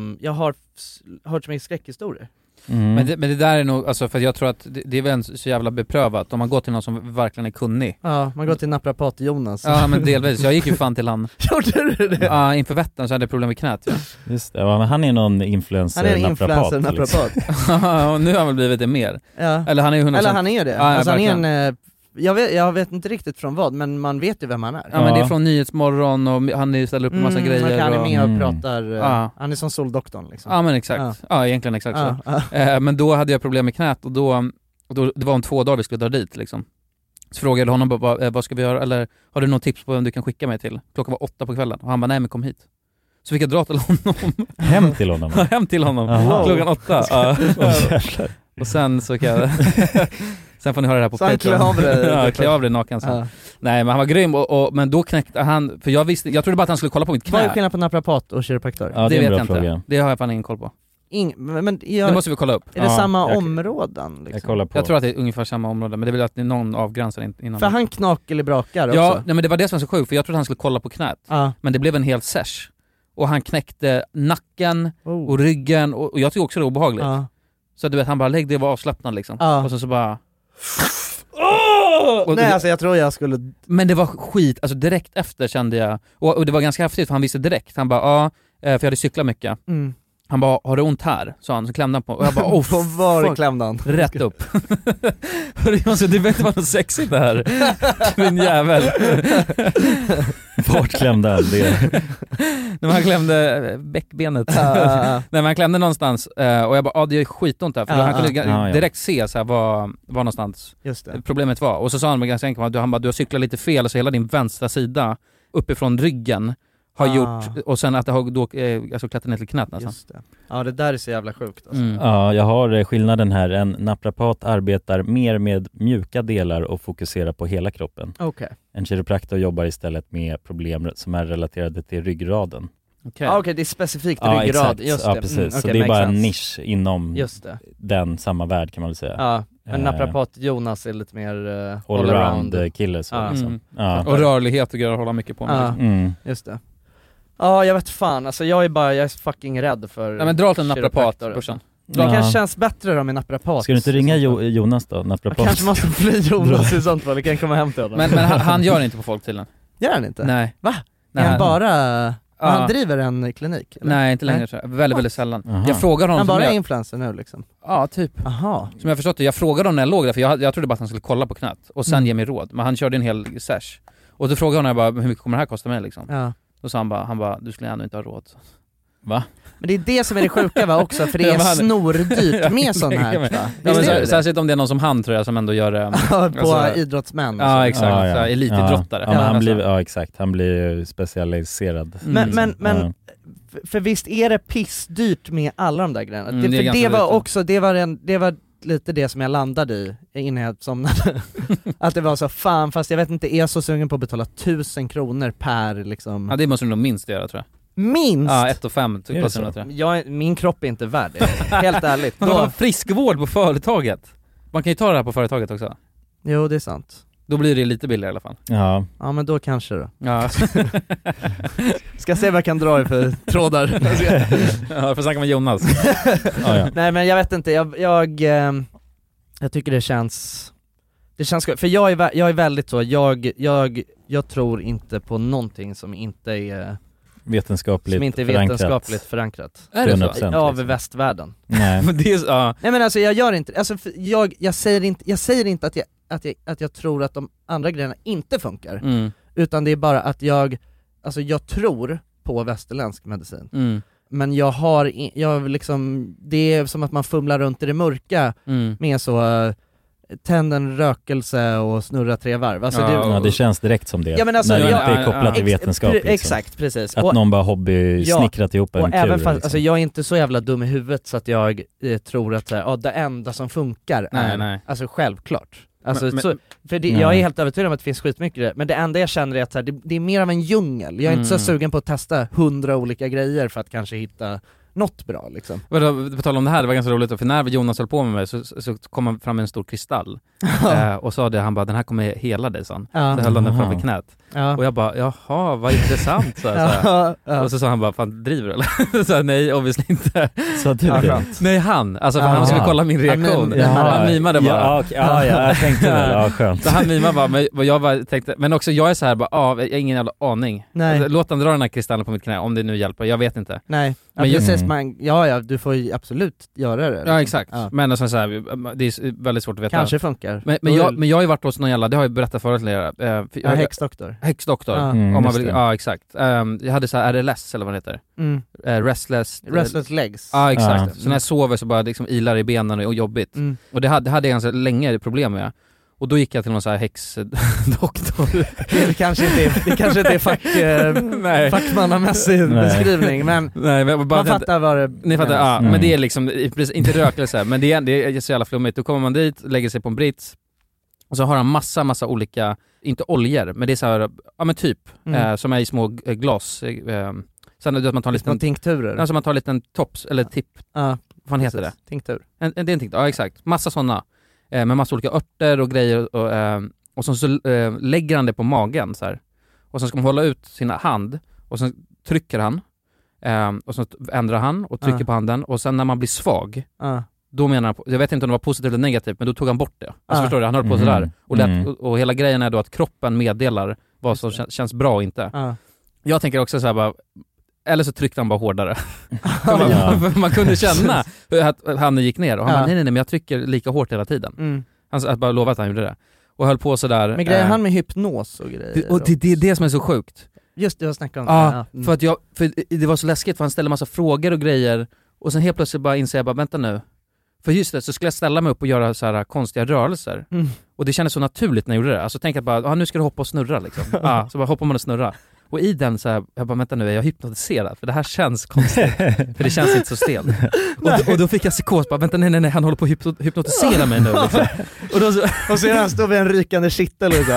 hört så mycket skräckhistorier. Men det där är nog, alltså, för jag tror att det är väl så jävla beprövat om man går till någon som verkligen är kunnig. Ja, man går till naprapat Jonas. Ja, men delvis. Jag gick ju fan till han. Gjorde du det? Ja, inför Vättern så hade jag problem med knät. Ja. Just det, men han är någon influencer. Han är en influencer naprapat. Och nu har han väl blivit det mer. Ja. Eller han är ju 100%. Eller han är det. Ja, alltså, han är en... Jag vet inte riktigt från vad, men man vet ju vem han är. Ja, men det är från Nyhetsmorgon och han ställer upp en massa grejer. Han är med och pratar, han är som Soldoktorn liksom. Ja, men exakt. Ja, egentligen exakt så. Men då hade jag problem med knät och då det var om 2 dagar vi skulle dra dit liksom. Så frågade jag honom vad ska vi göra, eller har du något tips på vem du kan skicka mig till? Klockan var 8 på kvällen och han bara, nej men kom hit. Så fick jag dra till honom. Hem till honom? Ja, hem till honom. Klockan 8. Och sen så kan jag... Sen får ni höra det här på Patreon. Klä av dig naken sen. Nej, men han var grym men då knäckte han, för jag trodde bara att han skulle kolla på mitt knä. Vad är skillnaden på naprapat och kiropraktor? Ja, det vet jag inte. Det har jag fan ingen koll på. Det måste vi kolla upp. Är det samma områden? Liksom? Jag tror att det är ungefär samma område, men det är väl att det är någon avgränsar innan. För han knakellibrakar också. Ja, nej, men det var det som var så sjukt, för jag trodde att han skulle kolla på knät. Men det blev en hel sesh. Och han knäckte nacken och ryggen och jag tycker också det var obehagligt. Så du vet, han bara lägg det, var avslappnad liksom. Och så bara... Nej, alltså jag tror jag skulle... Men det var skit, alltså direkt efter kände jag... Och det var ganska häftigt, för han visste direkt. Han bara, för jag hade cyklat mycket. Han bara, har du ont här? Så han, så klämde han på. Och jag bara, på var klämde han? Rätt upp. Det vet inte vad något sexigt det här. Min jävel. Vart klämde han det? När han klämde bäckbenet. Nej, men han klämde någonstans. Och jag bara, det är skitont där. För han kunde direkt se så här, var någonstans problemet var. Och så sa han med ganska enkelt, han bara, du har cyklat lite fel. Så hela din vänstra sida uppifrån ryggen har gjort, och sen att det har då alltså klättrat ner till knät nästan. Just det. Ja, det där är så jävla sjukt alltså. Ja, jag har skillnaden här. En naprapat arbetar mer med mjuka delar och fokuserar på hela kroppen. En kiropraktor jobbar istället med problem som är relaterade till ryggraden. Okej, det är specifikt ryggrad. Exakt. Just ja, det. precis. Så det är bara en nisch inom den samma värld, kan man väl säga. Ja, men naprapat Jonas är lite mer all-around kille. Så, liksom. Och rörlighet och grejer att hålla mycket på med. Just det. Ja, jag vet fan. Alltså jag är fucking rädd för... Nej, men dra till en naprapat, brorsan. Det kanske känns bättre då med naprapat. Ska du inte ringa Jonas då? Naprapat. Jag kanske måste bli Jonas i sånt fall. Det kan komma hem till honom. Men han gör inte på folk tydligen. Gör han inte? Nej. Va? Nej, han bara... Han driver en klinik? Eller? Nej, inte längre. Nej. Väldigt sällan. Jag frågar honom... Han bara är influencer nu liksom? Ja, typ. Aha. Som jag förstått det. Jag frågade honom när jag låg där, för jag trodde bara att han skulle kolla på knät och sen ge mig råd. Men han körde en hel sesh. Och då frågade honom bara, hur mycket kommer det här kosta mig liksom? Ja. Då sa han bara, du skulle ändå inte ha råd. Va? Men det är det som är det sjuka va också, för det är snordyrt med sån här. Särskilt om det är någon som han, tror jag, som ändå gör det. På alltså, idrottsmän. Ja, exakt. Så elitidrottare. Exakt. Han blir ju specialiserad. Men för visst är det pissdyrt med alla de där grejerna. Det var lite det som jag landade i innan jag somnade. Att det var så, fan, fast jag vet inte, är jag så sugen på att betala 1000 kronor per liksom... Ja, det måste du nog minst göra, tror jag. Minst? Ja, 1,5 tror jag. Min kropp är inte värd det. Helt ärligt. Då... Friskvård på företaget. Man kan ju ta det här på företaget också. Jo, det är sant. Då blir det lite billigare i alla fall. Ja, men då kanske då. Ja. Ska se vad jag kan dra i för trådar. Ja, får snacka med Jonas. Nej, men jag vet inte. Jag tycker det känns för jag är väldigt så. Jag tror inte på någonting som inte är vetenskapligt förankrat. Är det så? Av västvärlden. Nej. Men det är, Nej, men alltså jag gör inte, alltså jag säger inte att jag tror att de andra grejerna inte funkar, utan det är bara att jag tror på västerländsk medicin. Men jag liksom, det är som att man fumlar runt i det mörka med så tänd en rökelse och snurra 3 varv. Alltså det känns direkt som det. Ja, men alltså, när det inte är kopplat till vetenskap. Liksom. Exakt, precis. Att någon bara snickrat ihop en och kur. Även fast, liksom. alltså, jag är inte så jävla dum i huvudet så att jag tror att det enda som funkar är alltså självklart. Alltså, jag är helt övertygad om att det finns skitmycket det, men det enda jag känner är att det är mer av en djungel. Jag är inte så sugen på att testa 100 olika grejer för att kanske hitta något bra liksom. På tal om det här, det var ganska roligt, för när Jonas höll på med mig så kom han fram med en stor kristall och sa det, han bara, den här kommer hela dig, sån. Så höll han den framför knät. Och jag bara, jaha, vad intressant, så och så sa han bara, fan, driver du eller? Så nej, obviously inte. Så du det? Nej, han, alltså för han skulle kolla min reaktion. Han mimade bara. Jag tänkte väl, skönt. Så han mimade bara, men jag bara tänkte, men också jag är så här bara, jag har ingen jävla aning. Alltså, låt han dra den här kristallen på mitt knä, om det nu hjälper, jag vet inte. Nej. Men du får ju absolut göra det. Ja, exakt. Men alltså, så här, det är väldigt svårt att veta. Kanske funkar. Men jag har ju varit hos någon jävla, det har jag berättat förut till er. Häxdoktor. Häxdoktor, om man vill, exakt. Jag hade så här RLS eller vad det heter. Restless legs. Ja, exakt. Så när jag sover så bara liksom ilar i benen och jobbigt. Och det hade jag ganska länge problem med. Och då gick jag till någon så här häxdoktor. Det kanske inte är fackmannamässig beskrivning, men man fattar vad det... Ni fattar, men det är liksom inte rökelse, men det är så jävla flummigt. Då kommer man dit, lägger sig på en brits, och så har han massa olika, inte oljor, men det är så här, men typ, som är i små glas. Sen att man tar en liten tinkturer. Alltså man tar en liten tops, eller tipp. Vad heter det? Tinktur. Det är en tinktur, ja exakt. Massa sådana. Med massa olika örter och grejer, och så lägger han det på magen så här. Och sen ska man hålla ut sin hand, och sen trycker han, och så ändrar han och trycker på handen, och sen när man blir svag, då menar han, jag vet inte om det var positivt eller negativt, men då tog han bort det. Alltså förstår du, han höll på sådär och hela grejen är då att kroppen meddelar vad som känns bra och inte. Jag tänker också så här bara, eller så tryckte han bara hårdare. Man kunde känna att han gick ner, och han bara, nej, men jag trycker lika hårt hela tiden. Han bara lovade att han gjorde det. Och höll på sådär. Men grejer han med hypnos och grejer? Och det är det som är så sjukt. Just det, jag snackade om det. För det var så läskigt, för han ställde massa frågor och grejer, och sen helt plötsligt bara inser jag bara, vänta nu. För just det, så skulle jag ställa mig upp och göra så här konstiga rörelser. Och det kändes så naturligt när jag gjorde det. Alltså tänk att bara, nu ska du hoppa och snurra liksom. Så bara hoppar man och snurra. Och i den så här, jag bara, vänta nu, är jag hypnotiserad? För det här känns konstigt. För det känns inte så stelt. Och då fick jag psykos, bara, vänta, nej, han håller på att hypnotisera mig nu liksom. Och så är han står vid en rykande kittel och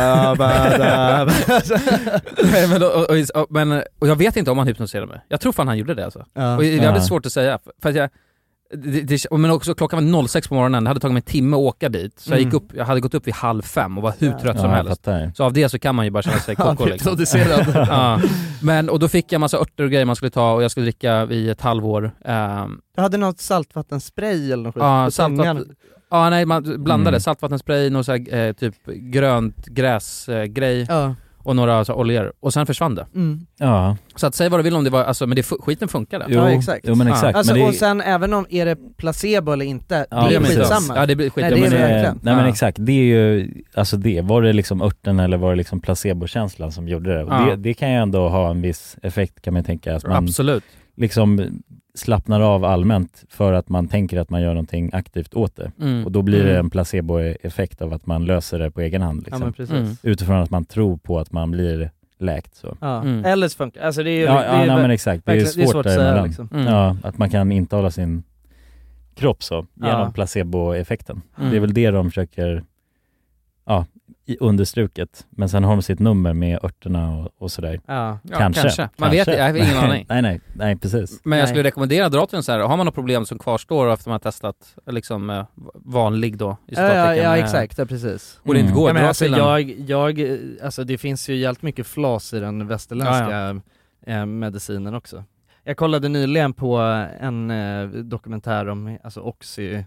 och jag vet inte om han hypnotiserade mig. Jag tror fan han gjorde det alltså. Och det är väldigt svårt att säga. För att men också klockan var 06 på morgonen. Det hade tagit mig en timme att åka dit. Så jag hade gått upp vid 4:30 och var hur trött som helst. Så av det så kan man ju bara känna sig koko liksom. Men, och då fick jag massa örter och grejer man skulle ta, och jag skulle dricka i ett halvår. Du hade något saltvattenspray eller något? Nej, man blandade saltvattenspray, någon så här, typ grönt gräsgrej. Och några så oljor, och sen försvann det. Så att säga vad du vill om det var, alltså, men skiten funkade. Ja, exakt. Jo, men exakt. Alltså, men det... Och sen även om är det placebo eller inte, det är skitsamma. Ja, det blir skit. Nej, men exakt, det är ju, alltså var det liksom örten eller var det liksom placebokänslan som gjorde det? Och det kan ju ändå ha en viss effekt, kan man tänka. Att man absolut liksom slappnar av allmänt för att man tänker att man gör någonting aktivt åt det. Och då blir det en placeboeffekt av att man löser det på egen hand liksom. Utifrån att man tror på att man blir läkt så. Eller så funkar. Alltså det är ju men exakt, det är svårt att säga liksom. Att man kan intala sin kropp så genom placeboeffekten. Det är väl det de försöker i understruket. Men sen har de sitt nummer med örterna och sådär. Ja. Kanske. Man vet, jag har ingen aning. nej, precis. Men jag skulle rekommendera att dra till en så här. Har man något problem som kvarstår efter man har testat liksom vanlig då i Ja, exakt, ja, precis. Och det inte går att dra till alltså det finns ju jävligt mycket flas i den västerländska medicinen också. Jag kollade nyligen på en dokumentär om Oxy.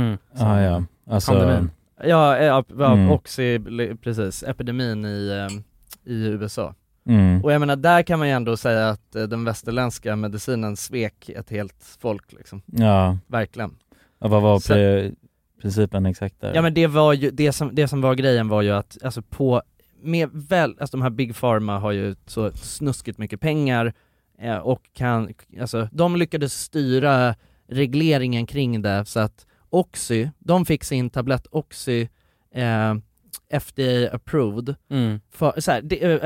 Alltså Oxy, precis, epidemin i USA. Och jag menar, där kan man ju ändå säga att den västerländska medicinen svek ett helt folk liksom. Ja. Verkligen. Ja, vad var principen exakt där? Ja, men det var ju det som var grejen var ju att alltså de här Big Pharma har ju så snuskigt mycket pengar och de lyckades styra regleringen kring det så att Oxy, de fick sin tablett Oxy FDA approved. För, så här,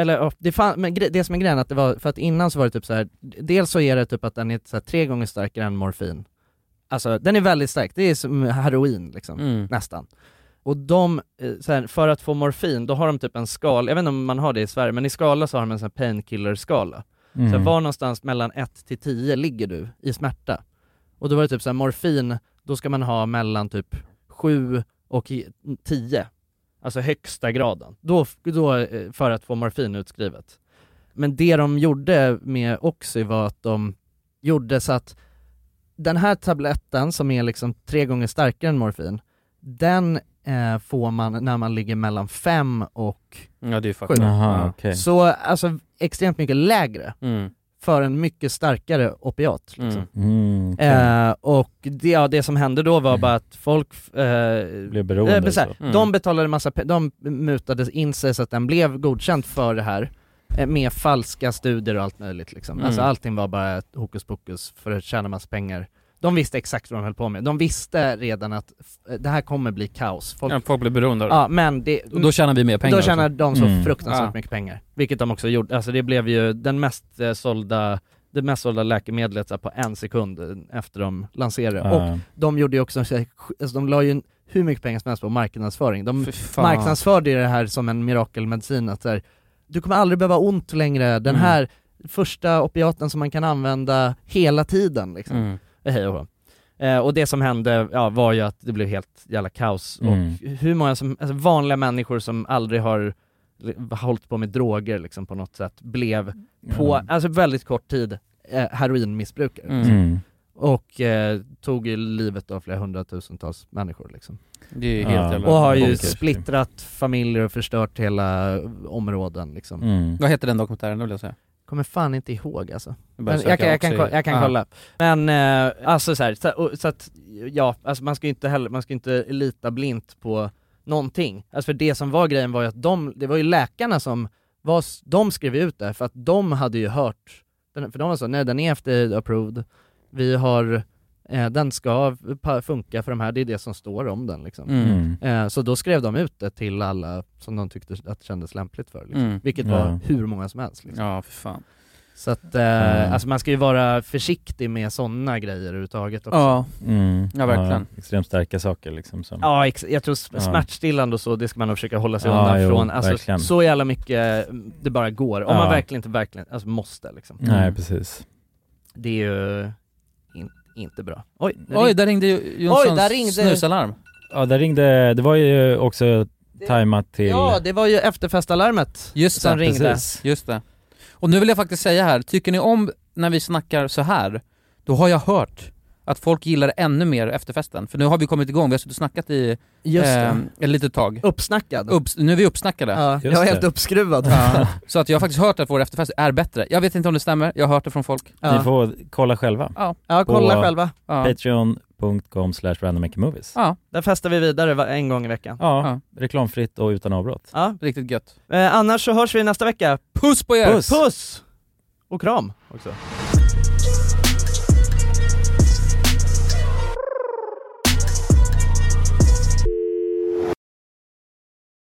det som är grejen att det var, för att innan så var det typ så här, dels så är det typ att den är så här 3 gånger starkare än morfin. Alltså den är väldigt stark, det är som heroin liksom, nästan. Och de, så här, för att få morfin, då har de typ en skala, jag vet inte om man har det i Sverige, men i skala så har de en sån här painkiller-skala. Så var någonstans mellan 1 till 10 ligger du i smärta. Och då var det typ så här, morfin, då ska man ha mellan typ 7 och 10. Alltså högsta graden. Då för att få morfin utskrivet. Men det de gjorde med Oxy var att de gjorde så att den här tabletten som är liksom 3 gånger starkare än morfin, den får man när man ligger mellan 5 och 7. Aha, okay. Så alltså extremt mycket lägre. För en mycket starkare opiat liksom. Och det som hände då var bara att folk blev beroende. De betalade de mutade in sig så att den blev godkänd för det här med falska studier och allt möjligt liksom. Alltså allting var bara ett hokus pokus för att tjäna massa pengar. De visste exakt vad de höll på med. De visste redan att det här kommer bli kaos. Folk blir beroende. Ja, men och då tjänar vi mer pengar. Då tjänar de så fruktansvärt mycket pengar. Vilket de också gjorde. Alltså det blev ju det mest sålda läkemedlet så på 1 sekund efter de lanserade. Och de gjorde ju också, alltså de la ju hur mycket pengar som helst på marknadsföring. De marknadsförde det här som en mirakelmedicin. Att så här, du kommer aldrig behöva ont längre. Den här första opiaten som man kan använda hela tiden liksom. Hej och och det som hände var ju att det blev helt jävla kaos. Och hur många vanliga människor som aldrig har hållit på med droger liksom, på något sätt blev på väldigt kort tid heroinmissbrukare. Och tog ju livet av flera hundratusentals människor liksom. Det är helt jävla och har ju splittrat familjer och förstört hela områden liksom. Vad heter den dokumentären då vill jag säga? Kommer fan inte ihåg alltså. Men jag kan kolla. Men alltså så att alltså man ska inte lita blint på någonting. Alltså för det som var grejen var ju att det var ju läkarna som de skrev ut det för att de hade ju hört, för de var så, nej den är efter approved. Vi har den ska funka för de här, det är det som står om den liksom. Så då skrev de ut det till alla som de tyckte att det kändes lämpligt för liksom. Vilket var hur många som helst liksom. Ja, för fan. Så att alltså man ska ju vara försiktig med sådana grejer överhuvudtaget också. Ja, verkligen. Extremt starka saker liksom som... Ja, jag tror smärtstillande och så, det ska man nog försöka hålla sig undan från. Alltså verkligen. Så jävla mycket det bara går. Om man verkligen alltså måste liksom. Nej, precis. Det är ju inte bra. Oj, där ringde Jonssons snusalarm. Ja, det var ju också tajmat till... Ja, det var ju efterfestalarmet som ringde. Precis. Just det. Och nu vill jag faktiskt säga här, tycker ni om när vi snackar så här, då har jag hört att folk gillar ännu mer efterfesten. För nu har vi kommit igång, vi har suttit och snackat i ett litet tag. Uppsnackad. Nu är vi uppsnackade. Ja, jag är helt uppskruvad. Så att jag har faktiskt hört att vår efterfest är bättre. Jag vet inte om det stämmer, jag har hört det från folk. Ni får kolla själva. Ja, kolla själva. Patreon.com/randommakermovies. Ja, där festar vi vidare en gång i veckan. Ja, reklamfritt och utan avbrott. Ja, riktigt gött. Annars så hörs vi nästa vecka. Puss på er! Puss! Och kram också.